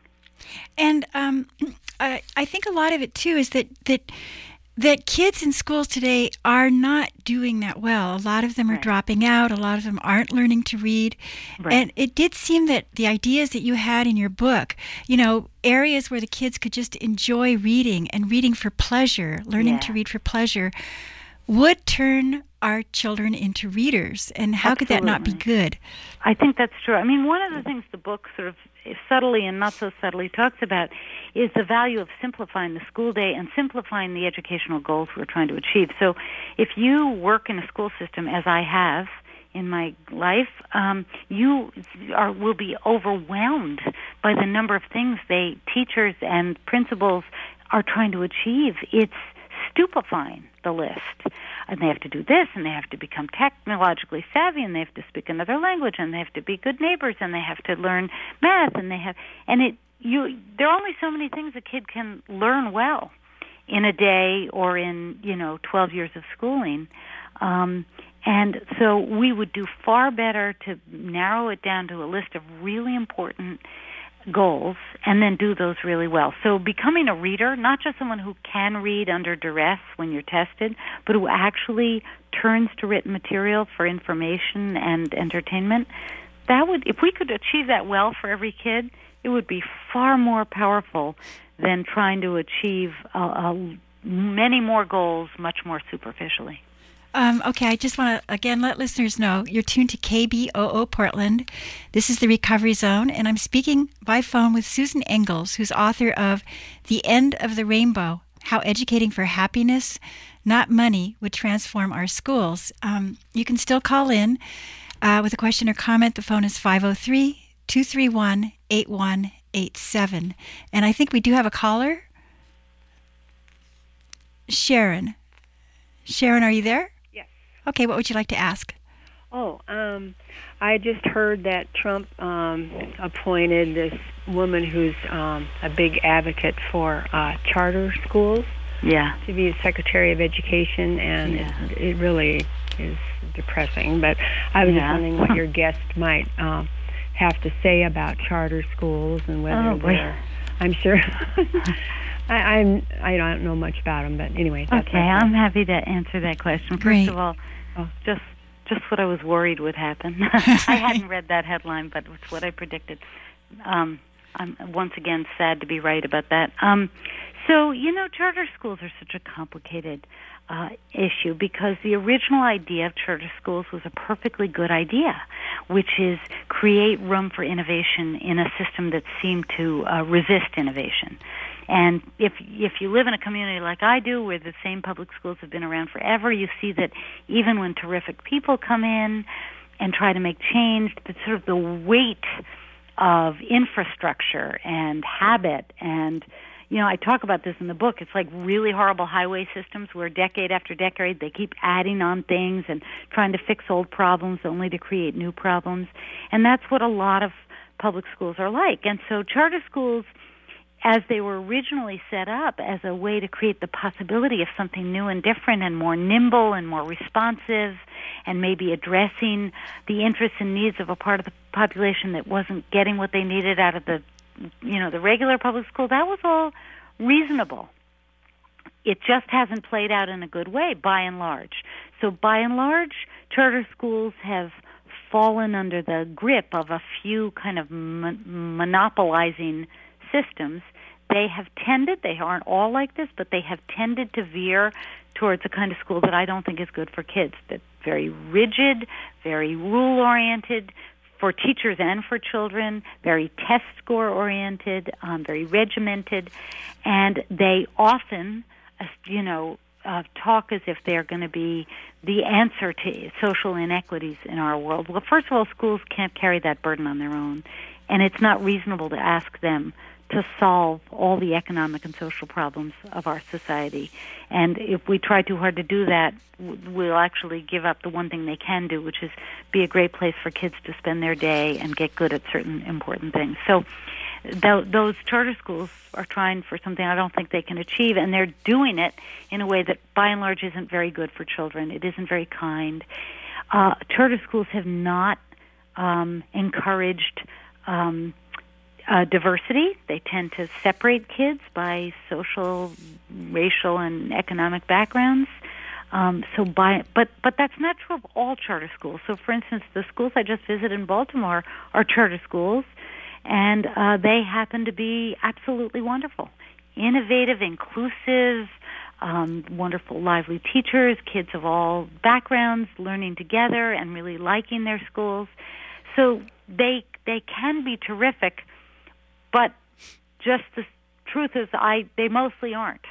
And um, I, I think a lot of it, too, is that, that that kids in schools today are not doing that well. A lot of them are Right. dropping out. A lot of them aren't learning to read. Right. And it did seem that the ideas that you had in your book, you know, areas where the kids could just enjoy reading and reading for pleasure, learning Yeah. to read for pleasure, would turn our children into readers. And how could that not be Absolutely. good? I think that's true. I mean, one of the things the book sort of subtly and not so subtly talks about is the value of simplifying the school day and simplifying the educational goals we're trying to achieve. So if you work in a school system, as I have in my life, um, you are will be overwhelmed by the number of things they teachers and principals are trying to achieve. It's stupefying, the list. And they have to do this, and they have to become technologically savvy, and they have to speak another language, and they have to be good neighbors, and they have to learn math, and they have, and it, you, there are only so many things a kid can learn well in a day or in, you know, twelve years of schooling. Um, and so we would do far better to narrow it down to a list of really important goals and then do those really well. So becoming a reader, not just someone who can read under duress when you're tested, but who actually turns to written material for information and entertainment, that would, if we could achieve that well for every kid, it would be far more powerful than trying to achieve uh, uh, many more goals much more superficially. Um, okay, I just want to, again, let listeners know you're tuned to K B O O Portland. This is the Recovery Zone, and I'm speaking by phone with Susan Engels, who's author of The End of the Rainbow, How Educating for Happiness, Not Money, Would Transform Our Schools. Um, you can still call in uh, with a question or comment. The phone is five oh three, two three one, eight one eight seven. And I think we do have a caller. Sharon. Sharon, are you there? Yes. Okay, what would you like to ask? Oh, um, I just heard that Trump um, appointed this woman who's um, a big advocate for uh, charter schools Yeah. to be the Secretary of Education, and Yeah. it, it really is depressing. But I was Yeah. just wondering what your guest might um, have to say about charter schools and whether Oh, boy. they're, I'm sure... I, I'm. I don't know much about them, but anyway. That's Okay, my I'm happy to answer that question. First Great. of all, oh, just just what I was worried would happen. I hadn't read that headline, but it's what I predicted. Um, I'm once again sad to be right about that. Um, so, you know, charter schools are such a complicated uh, issue because the original idea of charter schools was a perfectly good idea, which is create room for innovation in a system that seemed to uh, resist innovation. And if if you live in a community like I do, where the same public schools have been around forever, you see that even when terrific people come in and try to make change, the sort of the weight of infrastructure and habit and, you know, I talk about this in the book. It's like really horrible highway systems where decade after decade they keep adding on things and trying to fix old problems only to create new problems. And that's what a lot of public schools are like. And so charter schools, as they were originally set up as a way to create the possibility of something new and different and more nimble and more responsive and maybe addressing the interests and needs of a part of the population that wasn't getting what they needed out of the, you know, the regular public school, that was all reasonable. It just hasn't played out in a good way, by and large. So by and large, charter schools have fallen under the grip of a few kind of mon- monopolizing systems. They have tended, they aren't all like this, but they have tended to veer towards a kind of school that I don't think is good for kids. That's very rigid, very rule-oriented for teachers and for children, very test score-oriented, um, very regimented, and they often, uh, you know, uh, talk as if they're going to be the answer to social inequities in our world. Well, first of all, schools can't carry that burden on their own, and it's not reasonable to ask them to solve all the economic and social problems of our society. And if we try too hard to do that, we'll actually give up the one thing they can do, which is be a great place for kids to spend their day and get good at certain important things. So th- those charter schools are trying for something I don't think they can achieve, and they're doing it in a way that, by and large, isn't very good for children. It isn't very kind. Uh, charter schools have not um, encouraged um, uh, diversity. They tend to separate kids by social, racial, and economic backgrounds. Um, so by, but but that's not true of all charter schools. So, for instance, the schools I just visited in Baltimore are charter schools, and uh, they happen to be absolutely wonderful, innovative, inclusive, um, wonderful, lively teachers, kids of all backgrounds learning together and really liking their schools. So they they can be terrific, but just the truth is, I they mostly aren't.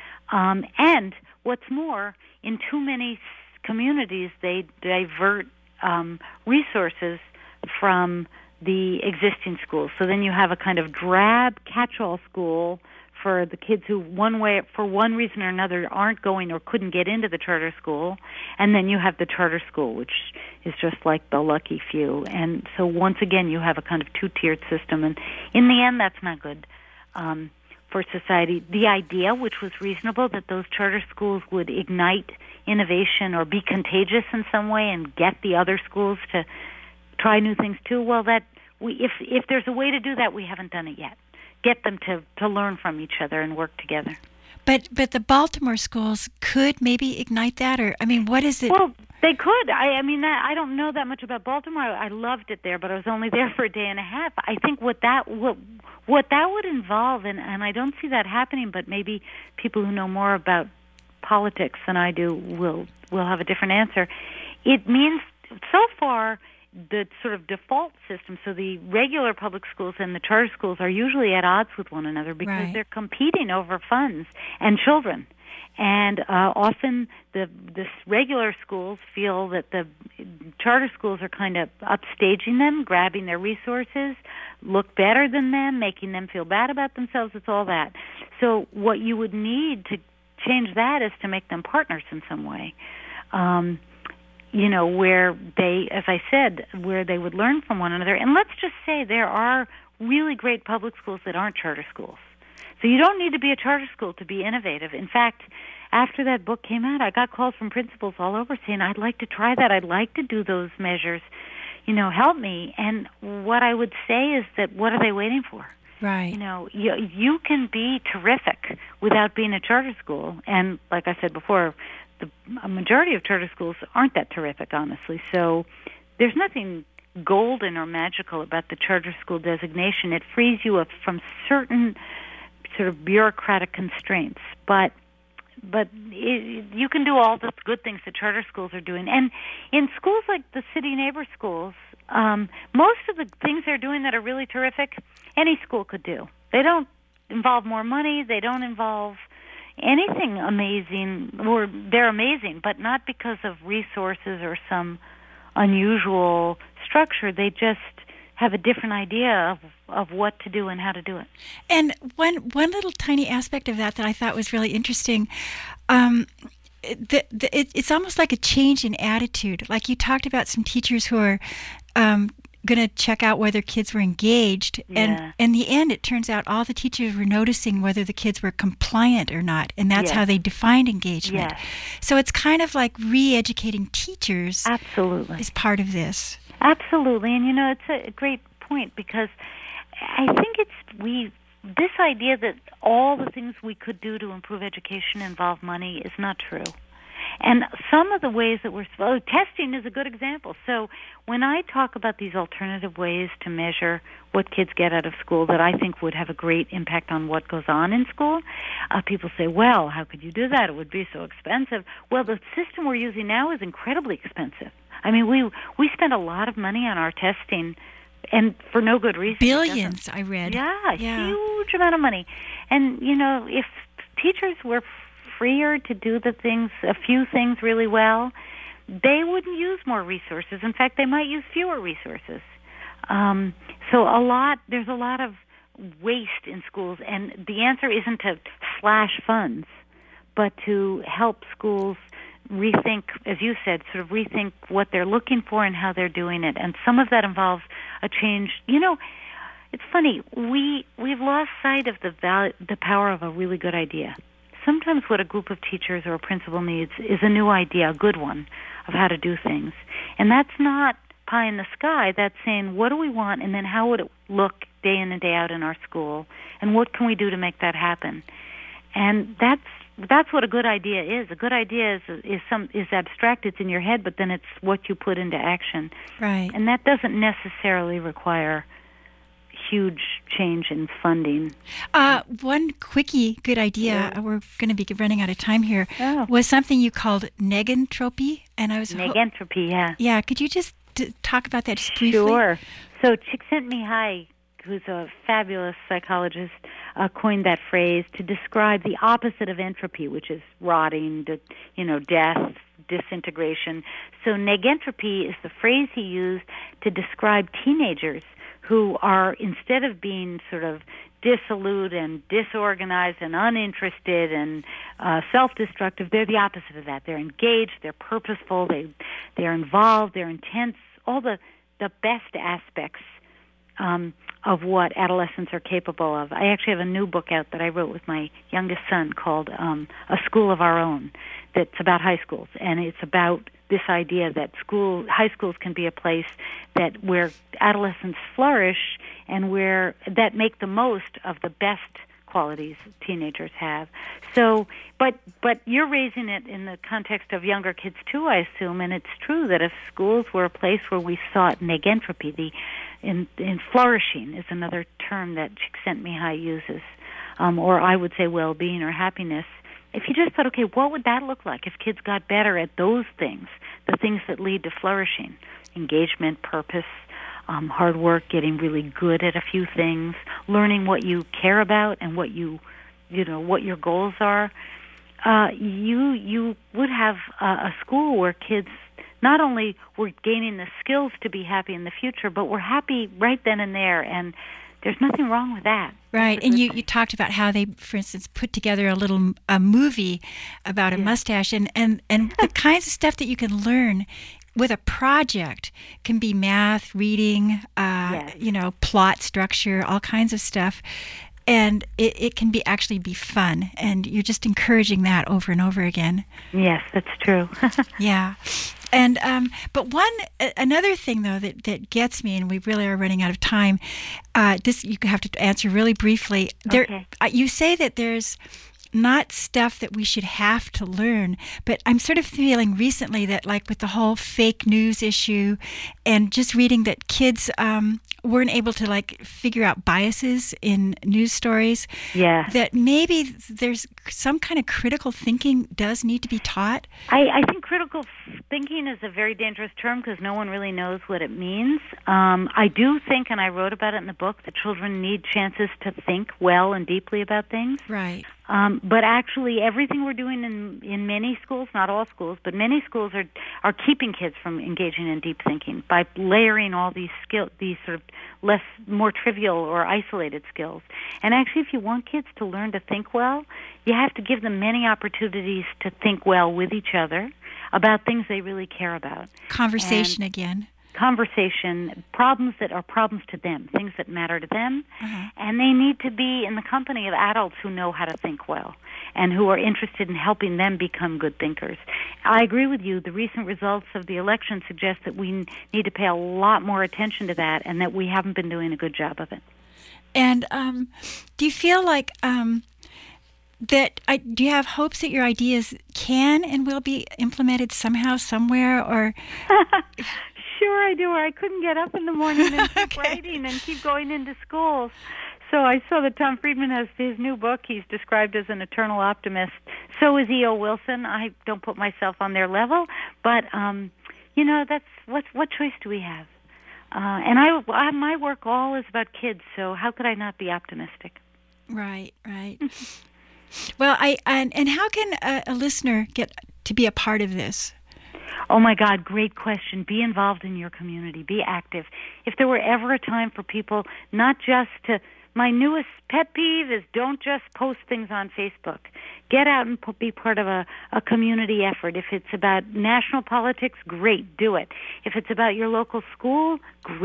Um, and what's more, in too many communities, they divert um, resources from the existing schools. So then you have a kind of drab catch-all school for the kids who, one way, for one reason or another, aren't going or couldn't get into the charter school. And then you have the charter school, which is just like the lucky few. And so once again, you have a kind of two-tiered system. And in the end, that's not good Um, for society. The idea, which was reasonable, that those charter schools would ignite innovation or be contagious in some way and get the other schools to try new things too, well, that we, if if there's a way to do that, we haven't done it yet. Get them to, to learn from each other and work together. But but the Baltimore schools could maybe ignite that, or I mean, what is it? Well, they could. I, I mean, that, I don't know that much about Baltimore. I loved it there, but I was only there for a day and a half. I think what that what, what that would involve, and, and I don't see that happening, but maybe people who know more about politics than I do will will have a different answer. It means so far the sort of default system, so the regular public schools and the charter schools are usually at odds with one another because Right. they're competing over funds and children. And uh, often the the regular schools feel that the charter schools are kind of upstaging them, grabbing their resources, look better than them, making them feel bad about themselves. It's all that. So what you would need to change that is to make them partners in some way. Um, you know, where they, as I said, where they would learn from one another. And let's just say there are really great public schools that aren't charter schools. So you don't need to be a charter school to be innovative. In fact, after that book came out, I got calls from principals all over saying, I'd like to try that. I'd like to do those measures. You know, help me. And what I would say is that what are they waiting for? Right. You know, you, you can be terrific without being a charter school. And like I said before, the a majority of charter schools aren't that terrific, honestly. So there's nothing golden or magical about the charter school designation. It frees you up from certain sort of bureaucratic constraints. But but it, you can do all the good things that charter schools are doing. And in schools like the city neighbor schools, um, most of the things they're doing that are really terrific, any school could do. They don't involve more money. They don't involve anything amazing, or they're amazing, but not because of resources or some unusual structure. They just have a different idea of, of what to do and how to do it. And one one little tiny aspect of that that I thought was really interesting, um, the, the, it, it's almost like a change in attitude. Like you talked about some teachers who are um, going to check out whether kids were engaged. Yeah. And in the end, it turns out all the teachers were noticing whether the kids were compliant or not. And that's Yes. how they defined engagement. Yes. So it's kind of like re-educating teachers Absolutely. is part of this. Absolutely. And, you know, it's a great point because I think it's we this idea that all the things we could do to improve education involve money is not true. And some of the ways that we're, oh, testing is a good example. So when I talk about these alternative ways to measure what kids get out of school that I think would have a great impact on what goes on in school, uh, people say, well, how could you do that? It would be so expensive. Well, the system we're using now is incredibly expensive. I mean, we we spend a lot of money on our testing, and for no good reason. Billions, I read. Yeah, Yeah. huge amount of money. And, you know, if teachers were freer to do the things, a few things really well, they wouldn't use more resources. In fact, they might use fewer resources. Um, so a lot, there's a lot of waste in schools, and the answer isn't to slash funds, but to help schools rethink, as you said, sort of rethink what they're looking for and how they're doing it. And some of that involves a change. You know, it's funny, we, we've lost sight of the val- the power of a really good idea. Sometimes what a group of teachers or a principal needs is a new idea, a good one, of how to do things. And that's not pie in the sky. That's saying, what do we want, and then how would it look day in and day out in our school, and what can we do to make that happen? And that's that's what a good idea is. A good idea is is some is abstract. It's in your head, but then it's what you put into action. Right. And that doesn't necessarily require huge change in funding. Uh, one quickie good idea, Yeah. uh, we're going to be running out of time here, Oh. was something you called negentropy. And I was ho- Negentropy, yeah. Yeah, could you just t- talk about that just briefly? Sure. So Csikszentmihalyi, who's a fabulous psychologist, uh, coined that phrase to describe the opposite of entropy, which is rotting, de- you know, death, disintegration. So negentropy is the phrase he used to describe teenagers who are, instead of being sort of dissolute and disorganized and uninterested and uh, self-destructive, they're the opposite of that. They're engaged, they're purposeful, they, they're involved, they're intense, all the, the best aspects um, of what adolescents are capable of. I actually have a new book out that I wrote with my youngest son called um, A School of Our Own, that's about high schools, and it's about this idea that school, high schools can be a place that where adolescents flourish and where that make the most of the best qualities teenagers have. So, but but you're raising it in the context of younger kids too, I assume, and it's true that if schools were a place where we sought negentropy, the in, in flourishing is another term that Csikszentmihalyi uses, um, or I would say well-being or happiness. If you just thought, okay, what would that look like if kids got better at those things, the things that lead to flourishing, engagement, purpose, um, hard work, getting really good at a few things, learning what you care about and what you, you know, what your goals are. Uh, you you would have a, a school where kids not only were gaining the skills to be happy in the future, but were happy right then and there, and there's nothing wrong with that. Right, and you, you talked about how they, for instance, put together a little a movie about a Yeah. mustache, and, and, and the kinds of stuff that you can learn with a project can be math, reading, uh, Yes. you know, plot structure, all kinds of stuff. And it, it can be actually be fun, and you're just encouraging that over and over again. Yes, that's true. Yeah. And um, but one a- another thing though that, that gets me, and we really are running out of time. Uh, this you have to answer really briefly. There, Okay. uh, you say that there's not stuff that we should have to learn, but I'm sort of feeling recently that, like with the whole fake news issue, and just reading that kids um, weren't able to like figure out biases in news stories. Yeah. That maybe there's some kind of critical thinking does need to be taught. I, I think critical thinking is a very dangerous term because no one really knows what it means. Um, I do think, and I wrote about it in the book, that children need chances to think well and deeply about things. Right. Um, but actually, everything we're doing in in many schools, not all schools, but many schools are are keeping kids from engaging in deep thinking by layering all these skill, these sort of less, more trivial or isolated skills. And actually, if you want kids to learn to think well, you have to give them many opportunities to think well with each other about things they really care about. Conversation And- again. Conversation, problems that are problems to them, things that matter to them, Uh-huh. and they need to be in the company of adults who know how to think well and who are interested in helping them become good thinkers. I agree with you. The recent results of the election suggest that we n- need to pay a lot more attention to that and that we haven't been doing a good job of it. And um, do you feel like um, that? I, do you have hopes that your ideas can and will be implemented somehow, somewhere, or? Sure I do. I couldn't get up in the morning and keep Okay. writing and keep going into schools. So I saw that Tom Friedman has his new book. He's described as an eternal optimist. So is E O. Wilson. I don't put myself on their level, but um, you know, that's what what choice do we have? Uh, and I, I, my work all is about kids. So how could I not be optimistic? Right, right. Well, I and, and how can a, a listener get to be a part of this? Oh, my God, great question. Be involved in your community. Be active. If there were ever a time for people not just to... My newest pet peeve is don't just post things on Facebook. Get out and p- be part of a, a community effort. If it's about national politics, great, do it. If it's about your local school, great,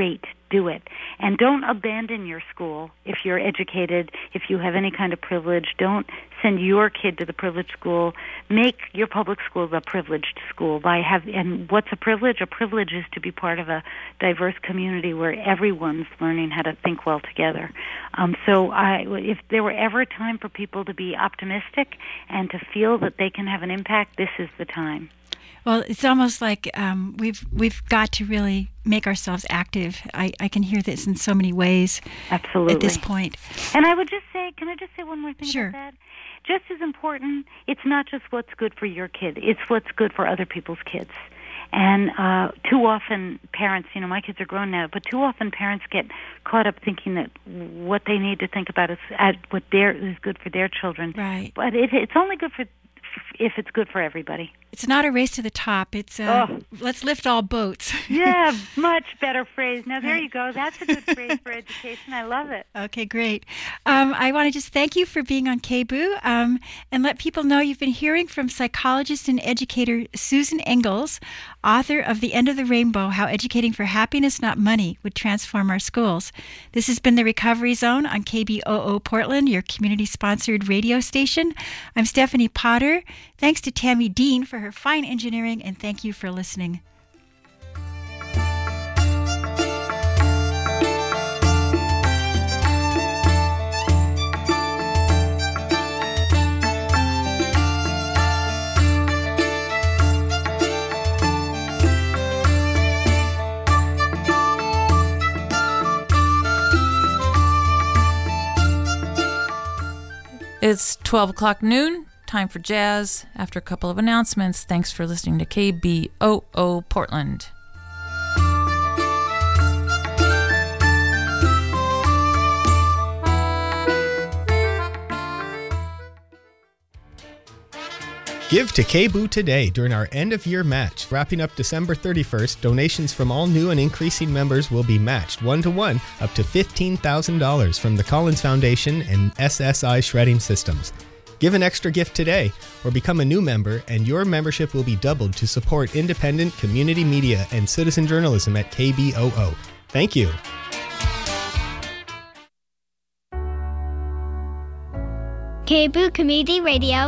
do it. And don't abandon your school if you're educated, if you have any kind of privilege. Don't send your kid to the privileged school. Make your public school the privileged school. By have and what's a privilege? A privilege is to be part of a diverse community where everyone's learning how to think well together. Um, so I, if there were ever a time for people to be optimistic and to feel that they can have an impact, this is the time. Well, it's almost like um, we've we've got to really make ourselves active. I, I can hear this in so many ways. Absolutely. At this point. And I would just say, can I just say one more thing Sure. about that? Just as important, it's not just what's good for your kid. It's what's good for other people's kids. And uh, too often parents, you know, my kids are grown now, but too often parents get caught up thinking that what they need to think about is uh, what their, is good for their children. Right. But it, it's only good for if it's good for everybody. It's not a race to the top. It's uh, Oh. let's lift all boats. Yeah, much better phrase. Now, there you go. That's a good phrase for education. I love it. Okay, great. Um, I want to just thank you for being on K B O O um, and let people know you've been hearing from psychologist and educator Susan Engels, author of The End of the Rainbow, How Educating for Happiness, Not Money, Would Transform Our Schools. This has been the Recovery Zone on K B O O Portland, your community-sponsored radio station. I'm Stephanie Potter. Thanks to Tammy Dean for her fine engineering, and thank you for listening. It's twelve o'clock noon. Time for jazz. After a couple of announcements, thanks for listening to K B O O Portland. Give to K B O O today during our end-of-year match. Wrapping up December thirty-first, donations from all new and increasing members will be matched one-to-one up to fifteen thousand dollars from the Collins Foundation and S S I Shredding Systems. Give an extra gift today or become a new member, and your membership will be doubled to support independent community media and citizen journalism at K B O O. Thank you. K B O O Community Radio